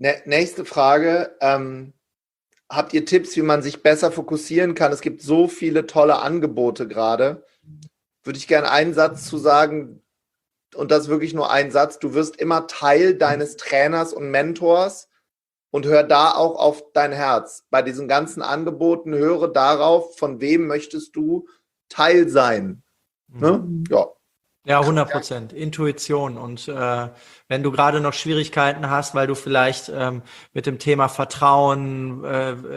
Nächste Frage. Habt ihr Tipps, wie man sich besser fokussieren kann? Es gibt so viele tolle Angebote gerade. Würde ich gerne einen Satz zu sagen, und das ist wirklich nur ein Satz. Du wirst immer Teil deines Trainers und Mentors und hör da auch auf dein Herz. Bei diesen ganzen Angeboten höre darauf, von wem möchtest du Teil sein. Ne? Ja. Ja, 100%. Intuition. Und wenn du gerade noch Schwierigkeiten hast, weil du vielleicht mit dem Thema Vertrauen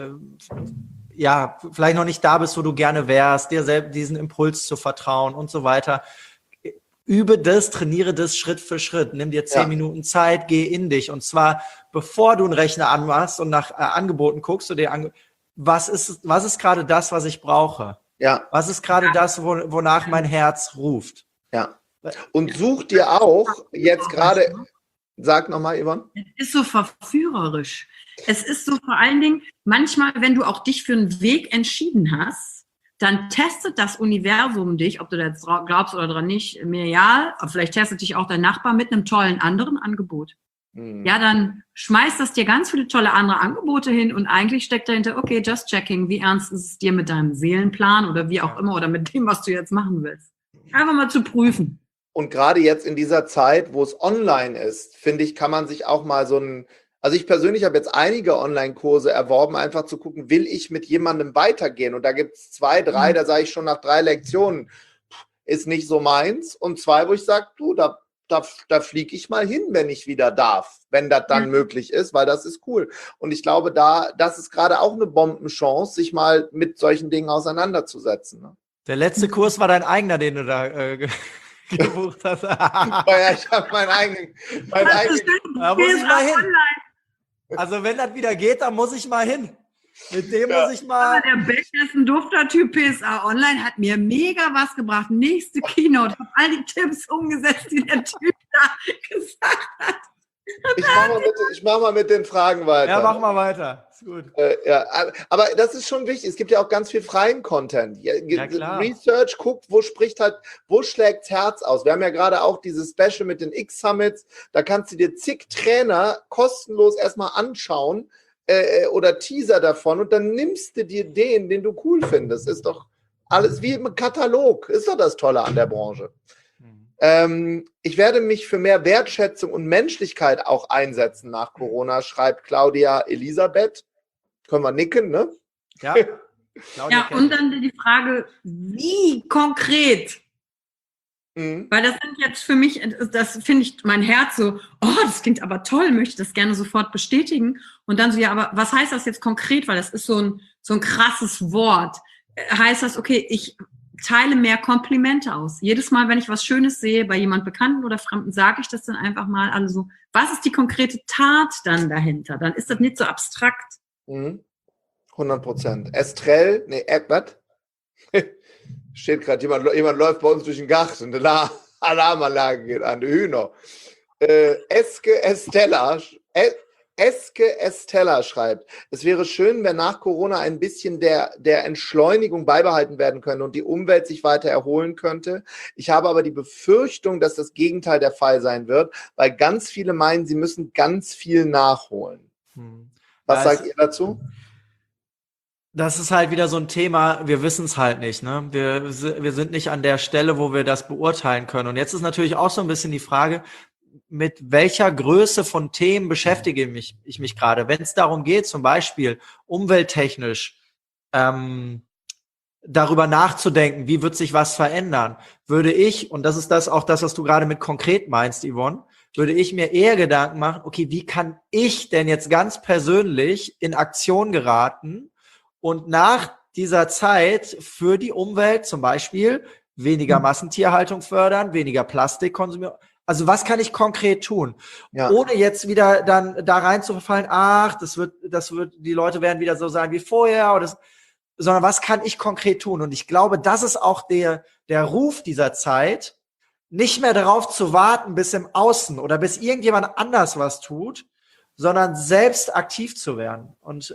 vielleicht noch nicht da bist, wo du gerne wärst, dir selbst diesen Impuls zu vertrauen und so weiter, übe das, trainiere das Schritt für Schritt. Nimm dir 10 Minuten Zeit, geh in dich. Und zwar, bevor du einen Rechner anmachst und nach Angeboten guckst, du dir was ist gerade das, was ich brauche? Ja. Was ist gerade das, wonach mein Herz ruft? Ja. Und such dir auch jetzt gerade, sag nochmal, Yvonne. Es ist so verführerisch. Es ist so vor allen Dingen, manchmal, wenn du auch dich für einen Weg entschieden hast, dann testet das Universum dich, ob du da jetzt glaubst oder dran nicht, mir egal, aber vielleicht testet dich auch dein Nachbar mit einem tollen anderen Angebot. Ja, dann schmeißt das dir ganz viele tolle andere Angebote hin und eigentlich steckt dahinter, okay, just checking, wie ernst ist es dir mit deinem Seelenplan oder wie auch immer oder mit dem, was du jetzt machen willst. Einfach mal zu prüfen. Und gerade jetzt in dieser Zeit, wo es online ist, finde ich, kann man sich auch mal also ich persönlich habe jetzt einige Online-Kurse erworben, einfach zu gucken, will ich mit jemandem weitergehen? Und da gibt es 2, 3, da sage ich schon nach 3 Lektionen, ist nicht so meins. Und 2, wo ich sage, du, da fliege ich mal hin, wenn ich wieder darf, wenn das dann möglich ist, weil das ist cool. Und ich glaube, das ist gerade auch eine Bombenchance, sich mal mit solchen Dingen auseinanderzusetzen. Ne? Der letzte Kurs war dein eigener, den du da gebucht hast. Ja, ich habe meinen eigenen. Da muss ich mal hin. Also wenn das wieder geht, dann muss ich mal hin. Mit dem muss ich mal. Der Beck ist ein dufter Typ. PSA Online hat mir mega was gebracht. Nächste Keynote. Ich habe all die Tipps umgesetzt, die der Typ da gesagt hat. Ich mach mal mit den Fragen weiter. Ja, mach mal weiter. Ist gut. Aber das ist schon wichtig. Es gibt ja auch ganz viel freien Content. Ja, klar. Research guckt, wo schlägt's Herz aus. Wir haben ja gerade auch dieses Special mit den X-Summits. Da kannst du dir zig Trainer kostenlos erstmal anschauen oder Teaser davon und dann nimmst du dir den du cool findest. Ist doch alles wie im Katalog. Ist doch das Tolle an der Branche. Ich werde mich für mehr Wertschätzung und Menschlichkeit auch einsetzen nach Corona, schreibt Claudia Elisabeth. Können wir nicken, ne? Ja. Ja, und dann die Frage, wie konkret? Weil das sind jetzt für mich, das finde ich mein Herz so, oh, das klingt aber toll, möchte das gerne sofort bestätigen. Und dann so, ja, aber was heißt das jetzt konkret? Weil das ist so ein krasses Wort. Heißt das, okay, ich teile mehr Komplimente aus. Jedes Mal, wenn ich was Schönes sehe bei jemand Bekannten oder Fremden, sage ich das dann einfach mal alle so, was ist die konkrete Tat dann dahinter? Dann ist das nicht so abstrakt. 100%. Estrell, was? Steht gerade, jemand läuft bei uns durch den Garten, eine Alarmanlage geht an, die Hühner. Eske Estella schreibt, es wäre schön, wenn nach Corona ein bisschen der Entschleunigung beibehalten werden könnte und die Umwelt sich weiter erholen könnte. Ich habe aber die Befürchtung, dass das Gegenteil der Fall sein wird, weil ganz viele meinen, sie müssen ganz viel nachholen. Was sagt ihr dazu? Das ist halt wieder so ein Thema, wir wissen es halt nicht, ne? Wir sind nicht an der Stelle, wo wir das beurteilen können. Und jetzt ist natürlich auch so ein bisschen die Frage, mit welcher Größe von Themen beschäftige ich mich gerade? Wenn es darum geht, zum Beispiel umwelttechnisch darüber nachzudenken, wie wird sich was verändern, würde ich, und das ist auch das, was du gerade mit konkret meinst, Yvonne, würde ich mir eher Gedanken machen, okay, wie kann ich denn jetzt ganz persönlich in Aktion geraten und nach dieser Zeit für die Umwelt zum Beispiel weniger Massentierhaltung fördern, weniger Plastik konsumieren. Also was kann ich konkret tun? Ja. Ohne jetzt wieder dann da rein zu verfallen, die Leute werden wieder so sein wie vorher, sondern was kann ich konkret tun? Und ich glaube, das ist auch der Ruf dieser Zeit, nicht mehr darauf zu warten bis im Außen oder bis irgendjemand anders was tut, sondern selbst aktiv zu werden. Und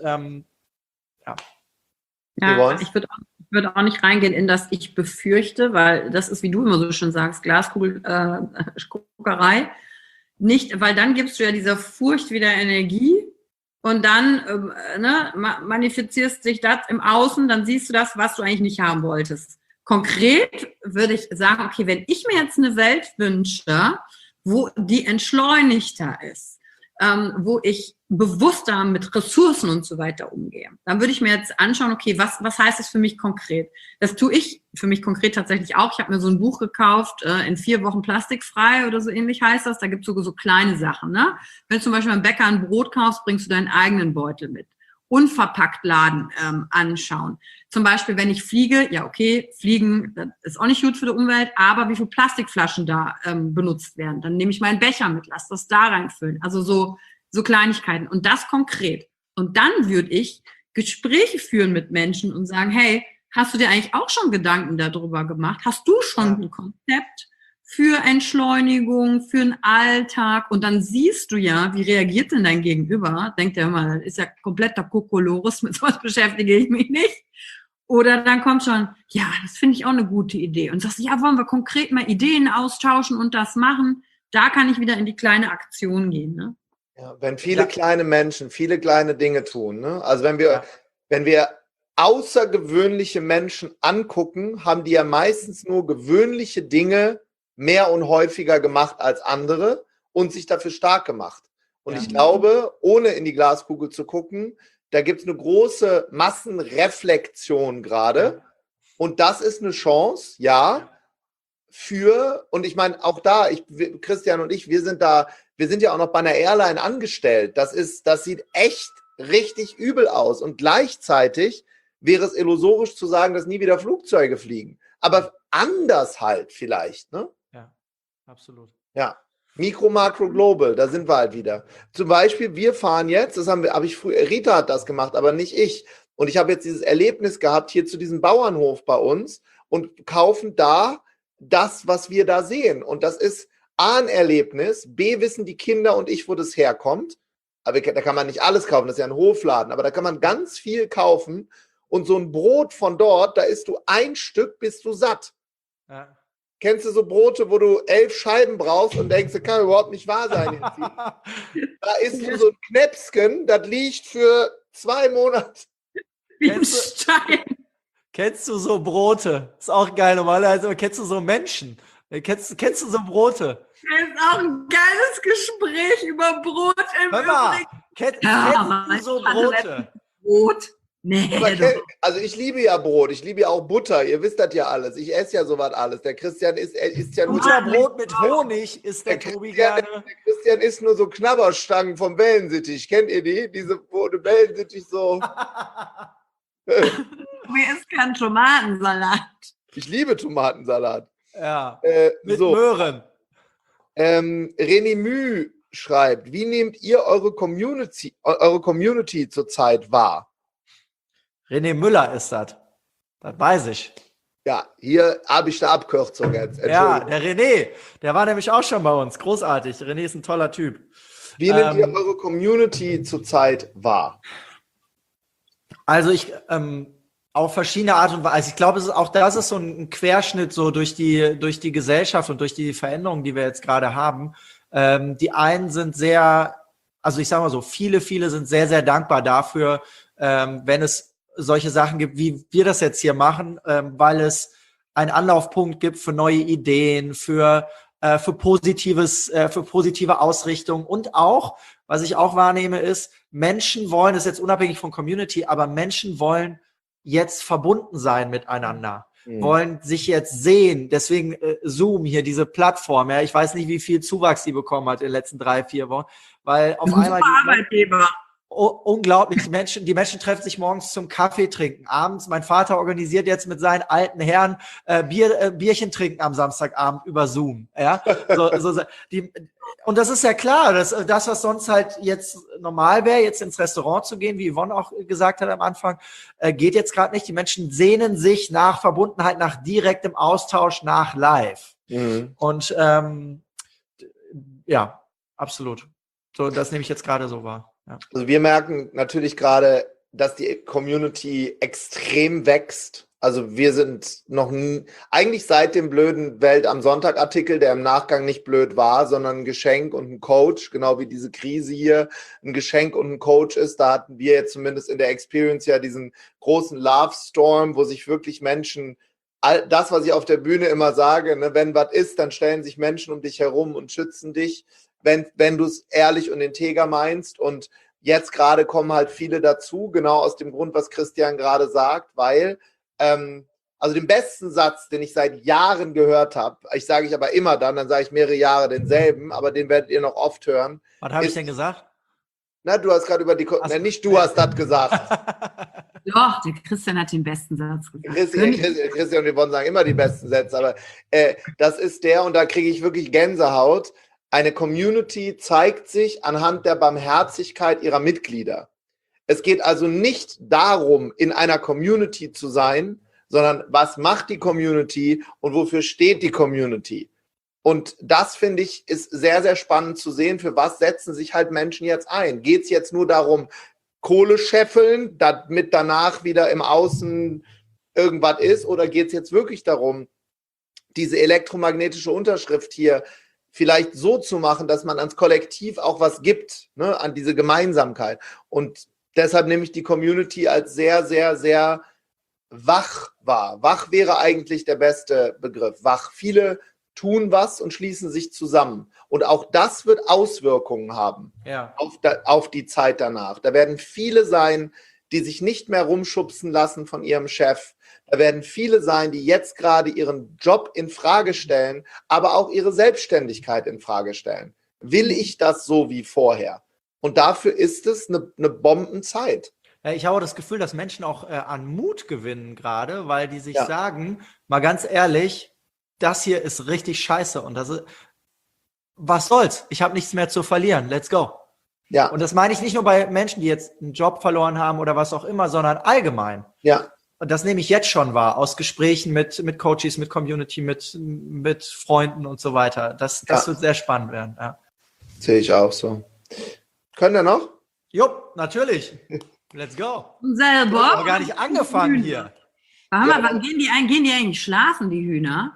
Ja, ich würde auch nicht reingehen in das ich befürchte, weil das ist, wie du immer so schön sagst, Glaskugelguckerei. Nicht, weil dann gibst du ja dieser Furcht wieder Energie Und dann manifestierst sich das im Außen, dann siehst du das, was du eigentlich nicht haben wolltest. Konkret würde ich sagen, okay, wenn ich mir jetzt eine Welt wünsche, wo die entschleunigter ist, wo ich bewusster mit Ressourcen und so weiter umgehe, dann würde ich mir jetzt anschauen, okay, was heißt das für mich konkret? Das tue ich für mich konkret tatsächlich auch. Ich habe mir so ein Buch gekauft, in 4 Wochen plastikfrei oder so ähnlich heißt das. Da gibt es so kleine Sachen. Ne? Wenn du zum Beispiel beim Bäcker ein Brot kaufst, bringst du deinen eigenen Beutel mit. Unverpackt Laden anschauen. Zum Beispiel, wenn ich fliege, ja okay, Fliegen das ist auch nicht gut für die Umwelt, aber wie viele Plastikflaschen da benutzt werden, dann nehme ich meinen Becher mit, lass das da reinfüllen. Also so Kleinigkeiten und das konkret. Und dann würde ich Gespräche führen mit Menschen und sagen, hey, hast du dir eigentlich auch schon Gedanken darüber gemacht? Hast du schon ein Konzept für Entschleunigung, für den Alltag? Und dann siehst du ja, wie reagiert denn dein Gegenüber? Denkt er immer, das ist ja kompletter Kokolores, mit sowas beschäftige ich mich nicht. Oder dann kommt schon, ja, das finde ich auch eine gute Idee. Und sagst, ja, wollen wir konkret mal Ideen austauschen und das machen? Da kann ich wieder in die kleine Aktion gehen, ne? Ja, wenn viele kleine Menschen viele kleine Dinge tun, ne? Also wenn wir außergewöhnliche Menschen angucken, haben die ja meistens nur gewöhnliche Dinge mehr und häufiger gemacht als andere und sich dafür stark gemacht. Und ich glaube, ohne in die Glaskugel zu gucken, da gibt es eine große Massenreflexion gerade. Und das ist eine Chance, und ich meine, auch da, Christian und ich, wir sind ja auch noch bei einer Airline angestellt. Das sieht echt richtig übel aus. Und gleichzeitig wäre es illusorisch zu sagen, dass nie wieder Flugzeuge fliegen. Aber anders halt vielleicht, ne? Ja, absolut. Ja. Mikro, Makro, Global, da sind wir halt wieder. Zum Beispiel, wir fahren jetzt, Rita hat das gemacht, aber nicht ich. Und ich habe jetzt dieses Erlebnis gehabt, hier zu diesem Bauernhof bei uns und kaufen da das, was wir da sehen. Und das ist A, ein Erlebnis, B, wissen die Kinder und ich, wo das herkommt. Aber da kann man nicht alles kaufen, das ist ja ein Hofladen, aber da kann man ganz viel kaufen. Und so ein Brot von dort, da isst du ein Stück, bist du satt. Ja. Kennst du so Brote, wo du 11 Scheiben brauchst und denkst, das kann überhaupt nicht wahr sein. Da isst du so ein Knäpsken, das liegt für 2 Monate. Wie ein Stein. Kennst du so Brote? Ist auch geil, normalerweise. Kennst du so Menschen? Kennst du so Brote? Das ist auch ein geiles Gespräch über Brot im Übrigen. Kennst du so Brote? Brot? Nee. Also ich liebe ja Brot, ich liebe ja auch Butter, ihr wisst das ja alles. Ich esse ja sowas alles. Der Christian isst ja nur Butterbrot mit Honig ist der Tobi gerne. Der Christian isst nur so Knabberstangen vom Wellensittich. Kennt ihr die? Diese, wo der Wellensittich so... Mir ist kein Tomatensalat. Ich liebe Tomatensalat. Ja, mit Möhren. René Müh schreibt, wie nehmt ihr eure Community zurzeit wahr? René Müller ist das. Das weiß ich. Ja, hier habe ich eine Abkürzung jetzt. Ja, der René, der war nämlich auch schon bei uns. Großartig. René ist ein toller Typ. Wie nehmt ihr eure Community zurzeit wahr? Also auf verschiedene Art und Weise. Also ich glaube, das ist so ein Querschnitt so durch die Gesellschaft und durch die Veränderungen, die wir jetzt gerade haben. Die einen sind also ich sage mal so, viele sind sehr, sehr dankbar dafür, wenn es solche Sachen gibt, wie wir das jetzt hier machen, weil es einen Anlaufpunkt gibt für neue Ideen, für positive Ausrichtung und auch, was ich auch wahrnehme, ist, Menschen wollen, das ist jetzt unabhängig von Community, aber Menschen wollen jetzt verbunden sein miteinander, wollen sich jetzt sehen. Deswegen Zoom hier, diese Plattform. Ja, ich weiß nicht, wie viel Zuwachs die bekommen hat in den letzten 3-4 Wochen, weil auf einmal Arbeitgeber. Unglaublich. Die Menschen treffen sich morgens zum Kaffee trinken. Abends, mein Vater organisiert jetzt mit seinen alten Herren Bierchen trinken am Samstagabend über Zoom. Ja? Und das ist ja klar, das, was sonst halt jetzt normal wäre, jetzt ins Restaurant zu gehen, wie Yvonne auch gesagt hat am Anfang, geht jetzt gerade nicht. Die Menschen sehnen sich nach Verbundenheit, nach direktem Austausch, nach Live. Und ja, absolut. So, das nehme ich jetzt gerade so wahr. Ja. Also wir merken natürlich gerade, dass die Community extrem wächst. Also wir sind noch nie, eigentlich seit dem blöden Welt am Sonntag-Artikel, der im Nachgang nicht blöd war, sondern ein Geschenk und ein Coach, genau wie diese Krise hier ein Geschenk und ein Coach ist. Da hatten wir jetzt zumindest in der Experience ja diesen großen Love Storm, wo sich wirklich Menschen, all das, was ich auf der Bühne immer sage, ne, wenn was ist, dann stellen sich Menschen um dich herum und schützen dich, wenn du es ehrlich und integer meinst. Und jetzt gerade kommen halt viele dazu, genau aus dem Grund, was Christian gerade sagt, weil also den besten Satz, den ich seit Jahren gehört habe, sage ich aber immer dann sage ich mehrere Jahre denselben, aber den werdet ihr noch oft hören. Was habe ich denn gesagt? Na, du hast gerade über die, nicht du hast das gesagt. Doch, der Christian hat den besten Satz gesagt. Christian und Yvonne sagen immer die besten Sätze, aber das ist der, und da kriege ich wirklich Gänsehaut. Eine Community zeigt sich anhand der Barmherzigkeit ihrer Mitglieder. Es geht also nicht darum, in einer Community zu sein, sondern was macht die Community und wofür steht die Community? Und das, finde ich, ist sehr, sehr spannend zu sehen, für was setzen sich halt Menschen jetzt ein. Geht es jetzt nur darum, Kohle scheffeln, damit danach wieder im Außen irgendwas ist, oder geht es jetzt wirklich darum, diese elektromagnetische Unterschrift hier vielleicht so zu machen, dass man ans Kollektiv auch was gibt, ne, an diese Gemeinsamkeit. Und deshalb nehme ich die Community als sehr, sehr, sehr wach wahr. Wach wäre eigentlich der beste Begriff. Wach. Viele tun was und schließen sich zusammen. Und auch das wird Auswirkungen haben auf die Zeit danach. Da werden viele sein, die sich nicht mehr rumschubsen lassen von ihrem Chef. Da werden viele sein, die jetzt gerade ihren Job in Frage stellen, aber auch ihre Selbstständigkeit in Frage stellen. Will ich das so wie vorher? Und dafür ist es eine Bombenzeit. Ich habe das Gefühl, dass Menschen auch an Mut gewinnen gerade, weil die sich sagen, mal ganz ehrlich, das hier ist richtig scheiße und was soll's? Ich habe nichts mehr zu verlieren. Let's go. Ja. Und das meine ich nicht nur bei Menschen, die jetzt einen Job verloren haben oder was auch immer, sondern allgemein. Ja. Und das nehme ich jetzt schon wahr, aus Gesprächen mit Coaches, mit Community, mit Freunden und so weiter. Das wird sehr spannend werden. Ja. Sehe ich auch so. Können wir noch? Jupp, natürlich. Let's go. Selber. Ich habe gar nicht angefangen hier. Wann gehen die eigentlich schlafen, die Hühner?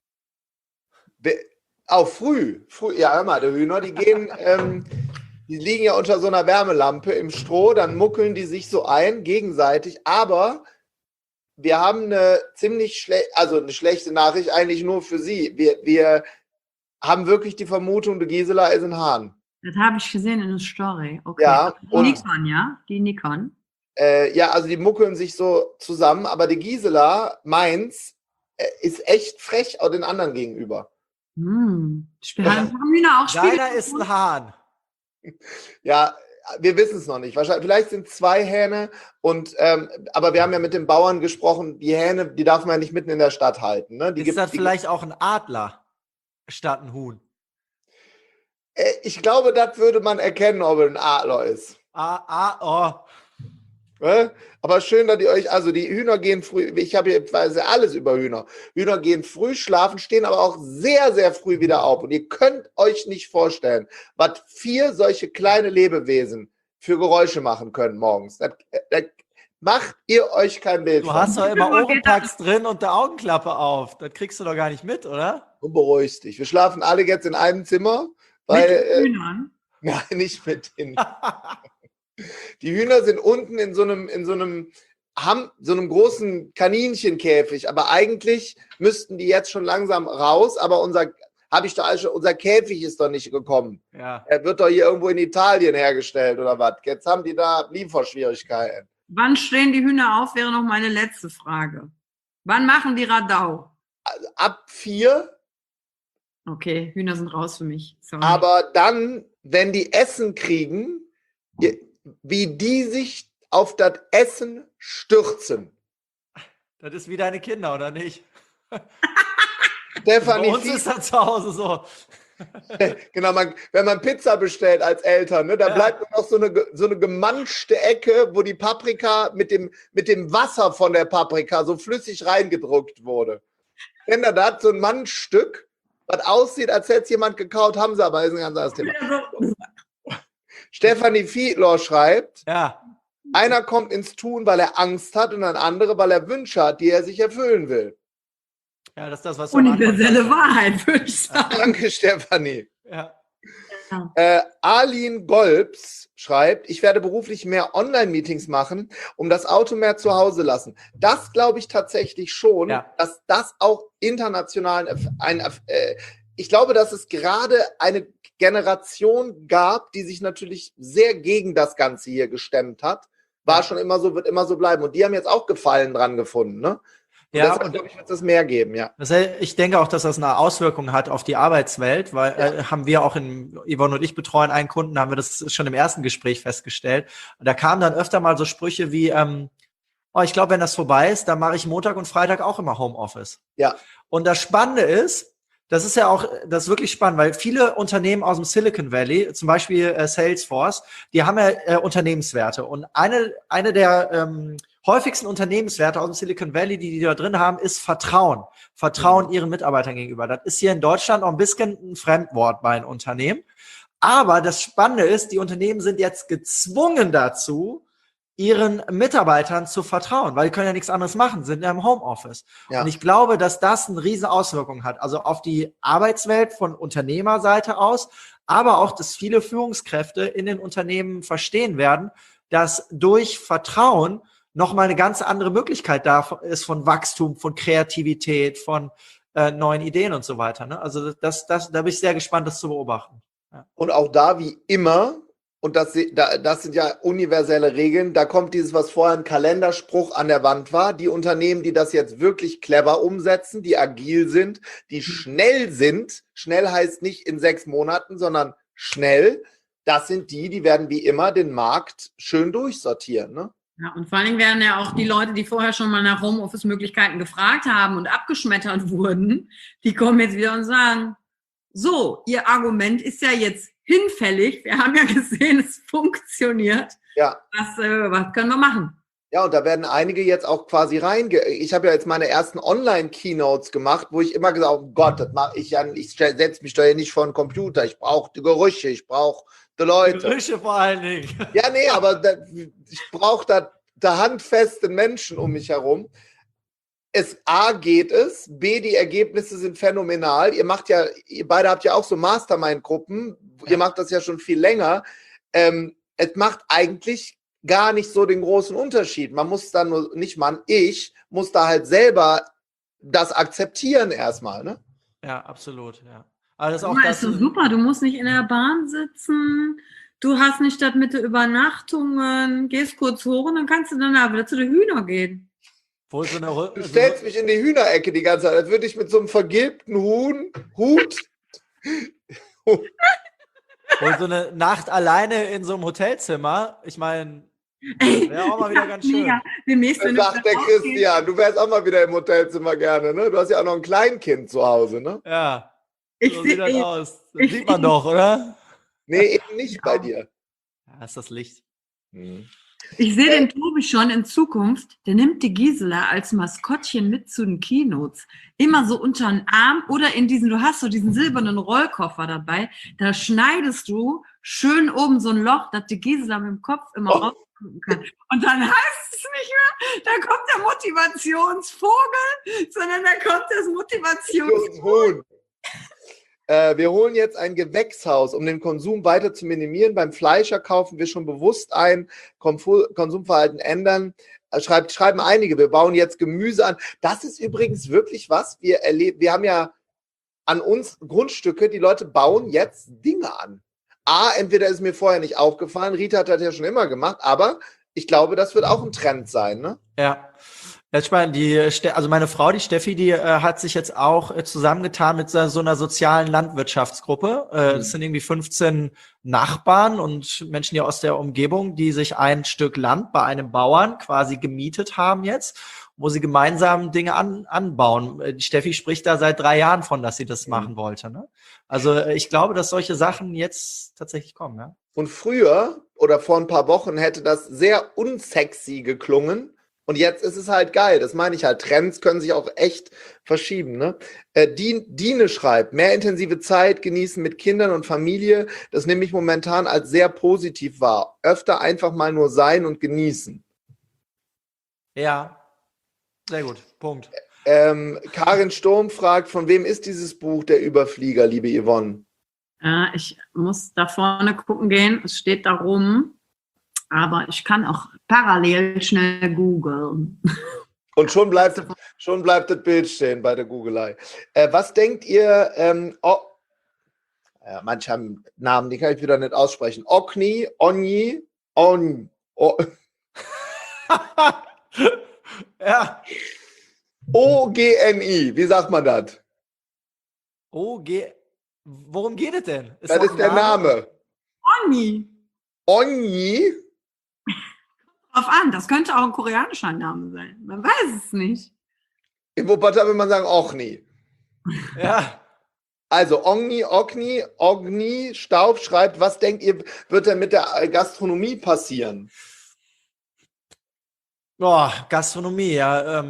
Auch früh. Ja, hör mal, die Hühner, die gehen, die liegen ja unter so einer Wärmelampe im Stroh, dann muckeln die sich so ein, gegenseitig, aber wir haben eine eine schlechte Nachricht eigentlich nur für Sie. Wir haben wirklich die Vermutung, die Gisela ist ein Hahn. Das habe ich gesehen in der Story. Okay. Ja, Die Nikon. Ja, also die muckeln sich so zusammen, aber die Gisela, meins, ist echt frech auch den anderen gegenüber. Haben Hühner auch Spiele? Deiner ist ein Hahn. Ja, wir wissen es noch nicht. Vielleicht sind 2 Hähne aber wir haben ja mit den Bauern gesprochen, die Hähne, die darf man ja nicht mitten in der Stadt halten. Ne? Ist das vielleicht auch ein Adler statt ein Huhn? Ich glaube, das würde man erkennen, ob es ein Adler ist. Aber schön, dass ihr euch, also die Hühner gehen früh, ich weiß ja alles über Hühner. Hühner gehen früh schlafen, stehen aber auch sehr, sehr früh wieder auf. Und ihr könnt euch nicht vorstellen, was 4 solche kleine Lebewesen für Geräusche machen können morgens. Das macht ihr euch kein Bild von. Du hast doch immer Ohrenpacks drin und der Augenklappe auf. Das kriegst du doch gar nicht mit, oder? Du beruhigst dich. Wir schlafen alle jetzt in einem Zimmer. Weil, mit den Hühnern? Nein, nicht mit den Die Hühner sind unten in so einem großen Kaninchenkäfig, aber eigentlich müssten die jetzt schon langsam raus, aber unser Käfig ist doch nicht gekommen. Ja. Er wird doch hier irgendwo in Italien hergestellt oder was. Jetzt haben die da Lieferschwierigkeiten. Wann stehen die Hühner auf, wäre noch meine letzte Frage. Wann machen die Radau? Also ab 4. Okay, Hühner sind raus für mich. Sorry. Aber dann, wenn die Essen kriegen, wie die sich auf das Essen stürzen. Das ist wie deine Kinder, oder nicht? Stefanie, bei uns ist das zu Hause so. Genau, wenn man Pizza bestellt als Eltern, ne, da bleibt nur noch so eine gemanschte Ecke, wo die Paprika mit dem Wasser von der Paprika so flüssig reingedrückt wurde. Wenn da hat so ein Mannstück, was aussieht, als hätte es jemand gekaut, haben sie aber, ist ein ganz anderes Thema. Stefanie Fiedler schreibt, Einer kommt ins Tun, weil er Angst hat und ein anderer, weil er Wünsche hat, die er sich erfüllen will. Ja, das ist das, was universelle Wahrheit, würde ich sagen. Danke, Stefanie. Ja. Arlene Golbs schreibt, ich werde beruflich mehr Online-Meetings machen, um das Auto mehr zu Hause lassen. Das glaube ich tatsächlich schon, dass das auch international ich glaube, dass es gerade eine Generation gab, die sich natürlich sehr gegen das Ganze hier gestemmt hat. War schon immer so, wird immer so bleiben. Und die haben jetzt auch Gefallen dran gefunden, ne? Und deshalb, glaube ich, wird es mehr geben, ja. Ich denke auch, dass das eine Auswirkung hat auf die Arbeitswelt, weil haben wir auch Yvonne und ich betreuen einen Kunden, haben wir das schon im ersten Gespräch festgestellt. Und da kamen dann öfter mal so Sprüche wie, ich glaube, wenn das vorbei ist, dann mache ich Montag und Freitag auch immer Homeoffice. Ja. Und das Spannende ist, das ist wirklich spannend, weil viele Unternehmen aus dem Silicon Valley, zum Beispiel Salesforce, die haben ja Unternehmenswerte. Und eine der häufigsten Unternehmenswerte aus dem Silicon Valley, die da drin haben, ist Vertrauen. Vertrauen ihren Mitarbeitern gegenüber. Das ist hier in Deutschland auch ein bisschen ein Fremdwort bei einem Unternehmen. Aber das Spannende ist, die Unternehmen sind jetzt gezwungen dazu, ihren Mitarbeitern zu vertrauen, weil die können ja nichts anderes machen, sind ja im Homeoffice. Ja. Und ich glaube, dass das eine riesen Auswirkung hat, also auf die Arbeitswelt von Unternehmerseite aus, aber auch, dass viele Führungskräfte in den Unternehmen verstehen werden, dass durch Vertrauen nochmal eine ganz andere Möglichkeit da ist von Wachstum, von Kreativität, von neuen Ideen und so weiter. Ne? Also da bin ich sehr gespannt, das zu beobachten. Ja. Und auch da wie immer, und das sind ja universelle Regeln, da kommt dieses, was vorher ein Kalenderspruch an der Wand war, die Unternehmen, die das jetzt wirklich clever umsetzen, die agil sind, die schnell sind, schnell heißt nicht in 6 Monaten, sondern schnell, das sind die werden wie immer den Markt schön durchsortieren, ne? Ja, und vor allen Dingen werden ja auch die Leute, die vorher schon mal nach Homeoffice-Möglichkeiten gefragt haben und abgeschmettert wurden, die kommen jetzt wieder und sagen, so, Ihr Argument ist ja jetzt hinfällig. Wir haben ja gesehen, es funktioniert. Ja. Was können wir machen? Ja, und da werden einige jetzt auch quasi ich habe ja jetzt meine ersten Online-Keynotes gemacht, wo ich immer gesagt habe, oh Gott, das mache ich ja, ich setze mich da ja nicht vor den Computer, ich brauche die Gerüche, ich brauche die Leute. Gerüche vor allen Dingen. Ja, nee, aber ich brauche da handfeste Menschen um mich herum. A, geht es, B, die Ergebnisse sind phänomenal. Ihr beide habt ja auch so Mastermind-Gruppen, ihr macht das ja schon viel länger. Es macht eigentlich gar nicht so den großen Unterschied. Man muss da nur, ich muss da halt selber das akzeptieren erstmal, ne? Ja, absolut, ja. Aber das ist so super, du musst nicht in der Bahn sitzen, du hast nicht statt mit Übernachtungen, gehst kurz hoch und dann kannst du danach wieder zu den Hühnern gehen. Du stellst mich in die Hühnerecke die ganze Zeit, als würde ich mit so einem vergilbten Hut. Und so eine Nacht alleine in so einem Hotelzimmer, ich meine, wäre auch mal wieder ganz schön. Ja, das sagt der Christian, du wärst auch mal wieder im Hotelzimmer gerne, ne? Du hast ja auch noch ein Kleinkind zu Hause, ne? Ja, so sieht das aus. Das sieht man doch, oder? Nee, eben nicht bei dir. Ja, ist das Licht. Ich sehe den Tobi schon in Zukunft, der nimmt die Gisela als Maskottchen mit zu den Keynotes. Immer so unter den Arm oder du hast so diesen silbernen Rollkoffer dabei, da schneidest du schön oben so ein Loch, dass die Gisela mit dem Kopf immer rausgucken kann. Und dann heißt es nicht mehr, da kommt der Motivationsvogel, sondern da kommt das Motivationshuhn. Wir holen jetzt ein Gewächshaus, um den Konsum weiter zu minimieren. Beim Fleischer kaufen wir schon bewusst ein, Konsumverhalten ändern. Schreiben einige, wir bauen jetzt Gemüse an. Das ist übrigens wirklich was, wir haben ja an uns Grundstücke, die Leute bauen jetzt Dinge an. Entweder ist mir vorher nicht aufgefallen, Rita hat das ja schon immer gemacht, aber ich glaube, das wird auch ein Trend sein, ne? Ja. Ich meine, also meine Frau, die Steffi, die hat sich jetzt auch zusammengetan mit so einer sozialen Landwirtschaftsgruppe. Das sind irgendwie 15 Nachbarn und Menschen hier aus der Umgebung, die sich ein Stück Land bei einem Bauern quasi gemietet haben jetzt, wo sie gemeinsam Dinge anbauen. Die Steffi spricht da seit 3 Jahren von, dass sie das machen wollte. Ne? Also ich glaube, dass solche Sachen jetzt tatsächlich kommen. Ja? Und früher oder vor ein paar Wochen hätte das sehr unsexy geklungen, Und jetzt ist es halt geil. Das meine ich halt. Trends können sich auch echt verschieben. Ne? Dine schreibt, mehr intensive Zeit genießen mit Kindern und Familie. Das nehme ich momentan als sehr positiv wahr. Öfter einfach mal nur sein und genießen. Ja, sehr gut. Punkt. Karin Sturm fragt, von wem ist dieses Buch, Der Überflieger, liebe Yvonne? Ich muss da vorne gucken gehen. Es steht da rum. Aber ich kann auch parallel schnell googeln. Und schon bleibt das Bild stehen bei der Googelei. Was denkt ihr, manche haben Namen, die kann ich wieder nicht aussprechen. Ogni, Onyi, Ja. OGNI, wie sagt man das? Worum geht es denn? Das ist der Name. Onyi. Onyi? Drauf an, das könnte auch ein koreanischer Name sein. Man weiß es nicht. In Wuppertal will man sagen Ochni. Ja. Also Ogni, Staub schreibt, was denkt ihr, wird denn mit der Gastronomie passieren? Boah, Gastronomie, ja.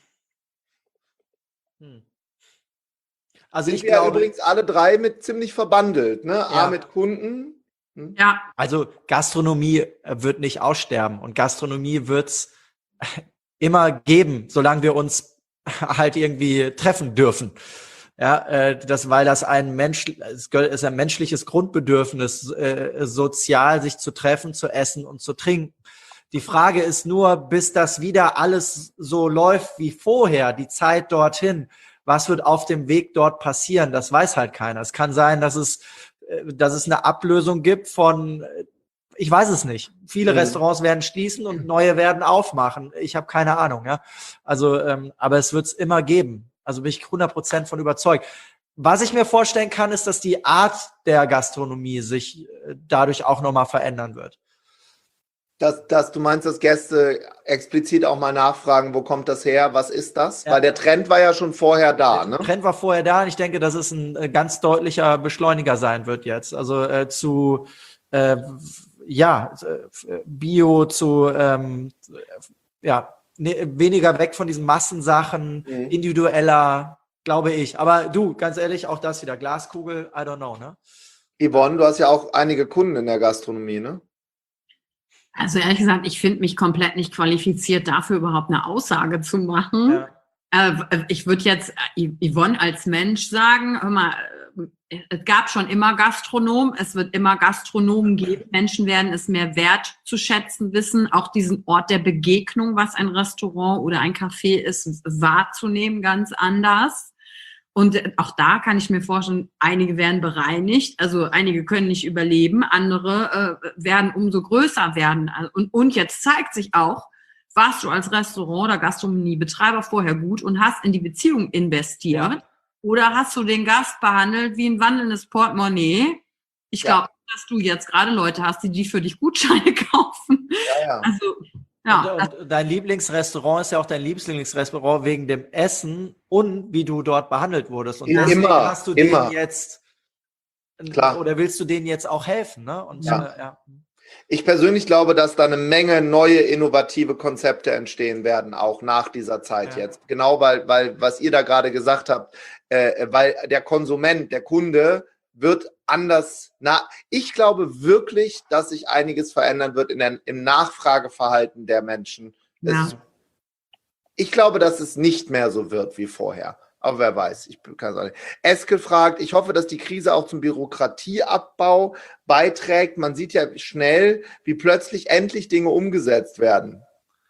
Also ich glaube übrigens alle drei mit ziemlich verbandelt, ne? Ja. A mit Kunden. Ja. Also Gastronomie wird nicht aussterben und Gastronomie wird es immer geben, solange wir uns halt irgendwie treffen dürfen. Ja, weil das es ist ein menschliches Grundbedürfnis, sozial sich zu treffen, zu essen und zu trinken. Die Frage ist nur, bis das wieder alles so läuft wie vorher, die Zeit dorthin, was wird auf dem Weg dort passieren? Das weiß halt keiner. Es kann sein, dass es eine Ablösung gibt von, ich weiß es nicht. Viele Restaurants werden schließen und neue werden aufmachen. Ich habe keine Ahnung. Ja, also, aber es wird es immer geben. Also bin ich 100% von überzeugt. Was ich mir vorstellen kann, ist, dass die Art der Gastronomie sich dadurch auch nochmal verändern wird. Dass du meinst, dass Gäste explizit auch mal nachfragen, wo kommt das her, was ist das? Ja. Weil der Trend war ja schon vorher da, ne? Der Trend war vorher da und ich denke, dass es ein ganz deutlicher Beschleuniger sein wird jetzt. Also Bio zu weniger weg von diesen Massensachen, individueller, glaube ich. Aber du, ganz ehrlich, auch das wieder Glaskugel, I don't know, ne? Yvonne, du hast ja auch einige Kunden in der Gastronomie, ne? Also ehrlich gesagt, ich finde mich komplett nicht qualifiziert, dafür überhaupt eine Aussage zu machen. Ja. Ich würde jetzt Yvonne als Mensch sagen, hör mal, es gab schon immer Gastronomen, es wird immer Gastronomen geben. Menschen werden es mehr wert zu schätzen wissen, auch diesen Ort der Begegnung, was ein Restaurant oder ein Café ist, wahrzunehmen, ganz anders. Und auch da kann ich mir vorstellen, einige werden bereinigt, also einige können nicht überleben, andere werden umso größer werden. Und jetzt zeigt sich auch, warst du als Restaurant- oder Gastronomiebetreiber vorher gut und hast in die Beziehung investiert oder hast du den Gast behandelt wie ein wandelndes Portemonnaie? Ich glaube, dass du jetzt gerade Leute hast, die für dich Gutscheine kaufen. Ja. Also und dein Lieblingsrestaurant ist ja auch dein Lieblingsrestaurant wegen dem Essen und wie du dort behandelt wurdest. Und deswegen hast du denen jetzt, oder willst du denen jetzt auch helfen, ne? Und Ich persönlich glaube, dass da eine Menge neue, innovative Konzepte entstehen werden, auch nach dieser Zeit jetzt. Genau, weil was ihr da gerade gesagt habt, weil der Konsument, der Kunde wird anders. Ich glaube wirklich, dass sich einiges verändern wird im Nachfrageverhalten der Menschen. Ja. Ich glaube, dass es nicht mehr so wird wie vorher. Aber wer weiß, ich kann es auch nicht. Eskel fragt, ich hoffe, dass die Krise auch zum Bürokratieabbau beiträgt. Man sieht ja schnell, wie plötzlich endlich Dinge umgesetzt werden.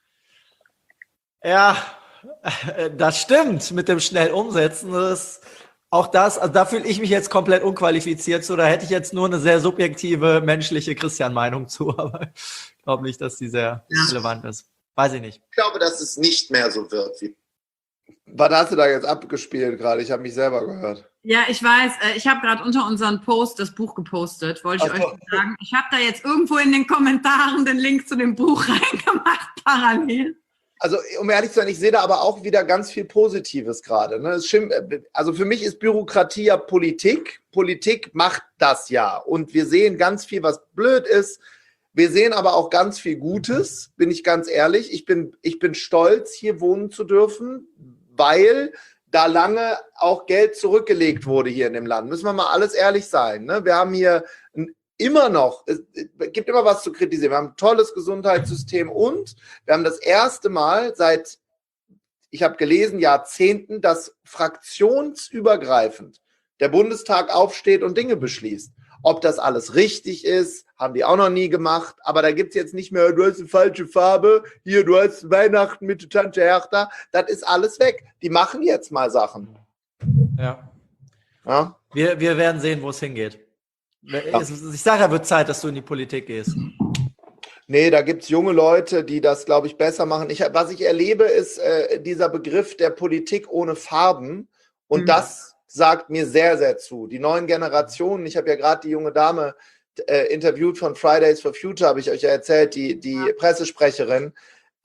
Ja, das stimmt mit dem schnell Umsetzen. Also da fühle ich mich jetzt komplett unqualifiziert zu. Da hätte ich jetzt nur eine sehr subjektive, menschliche Christian-Meinung zu. Aber ich glaube nicht, dass die sehr relevant ist. Weiß ich nicht. Ich glaube, dass es nicht mehr so wird wie. Was hast du da jetzt abgespielt gerade? Ich habe mich selber gehört. Ja, ich weiß. Ich habe gerade unter unseren Post das Buch gepostet, wollte ich euch sagen. Ich habe da jetzt irgendwo in den Kommentaren den Link zu dem Buch reingemacht, parallel. Also, um ehrlich zu sein, ich sehe da aber auch wieder ganz viel Positives gerade. Ne? Also für mich ist Bürokratie ja Politik. Politik macht das ja. Und wir sehen ganz viel, was blöd ist. Wir sehen aber auch ganz viel Gutes, bin ich ganz ehrlich. Ich bin stolz, hier wohnen zu dürfen, weil da lange auch Geld zurückgelegt wurde hier in dem Land. Müssen wir mal alles ehrlich sein. Ne? Wir haben hier immer noch, es gibt immer was zu kritisieren. Wir haben ein tolles Gesundheitssystem und wir haben das erste Mal seit, ich habe gelesen, Jahrzehnten, dass fraktionsübergreifend der Bundestag aufsteht und Dinge beschließt. Ob das alles richtig ist, haben die auch noch nie gemacht. Aber da gibt es jetzt nicht mehr, du hast eine falsche Farbe, hier, du hast Weihnachten mit Tante Hertha. Das ist alles weg. Die machen jetzt mal Sachen. Ja. Ja? Wir werden sehen, wo es hingeht. Ja. Ich sage, da wird Zeit, dass du in die Politik gehst. Nee, da gibt es junge Leute, die das, glaube ich, besser machen. Was ich erlebe, ist dieser Begriff der Politik ohne Farben. Und das sagt mir sehr, sehr zu. Die neuen Generationen, ich habe ja gerade die junge Dame interviewt von Fridays for Future, habe ich euch ja erzählt, die Pressesprecherin,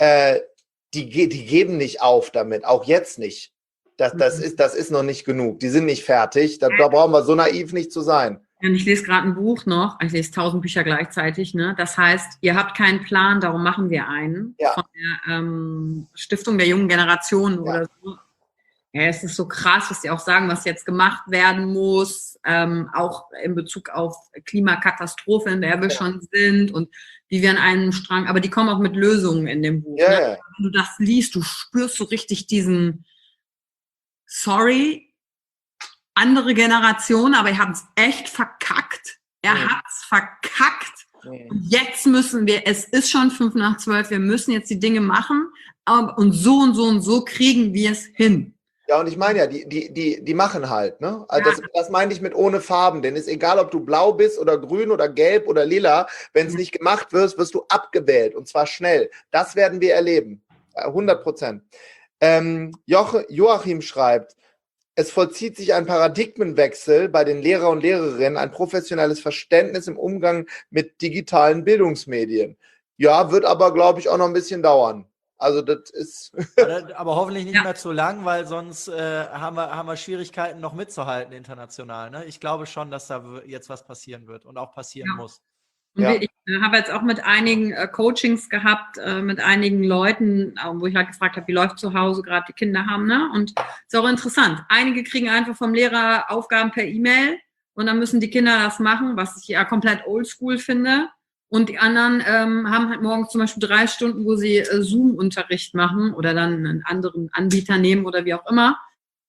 die geben nicht auf damit, auch jetzt nicht. Das ist noch nicht genug. Die sind nicht fertig. Da brauchen wir so naiv nicht zu sein. Und ich lese gerade ein Buch noch, ich lese 1000 Bücher gleichzeitig, ne? Das heißt, ihr habt keinen Plan, darum machen wir einen. Ja. Von der Stiftung der jungen Generation oder so. Ja, es ist so krass, was die auch sagen, was jetzt gemacht werden muss, auch in Bezug auf Klimakatastrophe, in der wir schon sind und wie wir an einem Strang, aber die kommen auch mit Lösungen in dem Buch. Ja, ne? ja. Wenn du das liest, du spürst so richtig diesen, sorry, andere Generation, aber ihr habt es echt verkackt. Er hat es verkackt. Und jetzt müssen wir, es ist schon 11:55, wir müssen jetzt die Dinge machen und so kriegen wir es hin. Ja, und ich meine ja, die machen halt, ne? Also das meine ich mit ohne Farben, denn ist egal, ob du blau bist oder grün oder gelb oder lila, wenn es nicht gemacht wird, wirst du abgewählt und zwar schnell. Das werden wir erleben, 100%. Joachim schreibt, es vollzieht sich ein Paradigmenwechsel bei den Lehrer und Lehrerinnen, ein professionelles Verständnis im Umgang mit digitalen Bildungsmedien. Ja, wird aber, glaube ich, auch noch ein bisschen dauern. Also das ist... aber hoffentlich nicht mehr zu lang, weil sonst haben wir Schwierigkeiten noch mitzuhalten international. Ne? Ich glaube schon, dass da jetzt was passieren wird und auch passieren muss. Ich habe jetzt auch mit einigen Coachings gehabt, mit einigen Leuten, wo ich halt gefragt habe, wie läuft zu Hause, gerade die Kinder haben, ne? Und ist auch interessant. Einige kriegen einfach vom Lehrer Aufgaben per E-Mail und dann müssen die Kinder das machen, was ich ja komplett oldschool finde. Und die anderen haben halt morgens zum Beispiel 3 Stunden, wo sie Zoom-Unterricht machen oder dann einen anderen Anbieter nehmen oder wie auch immer.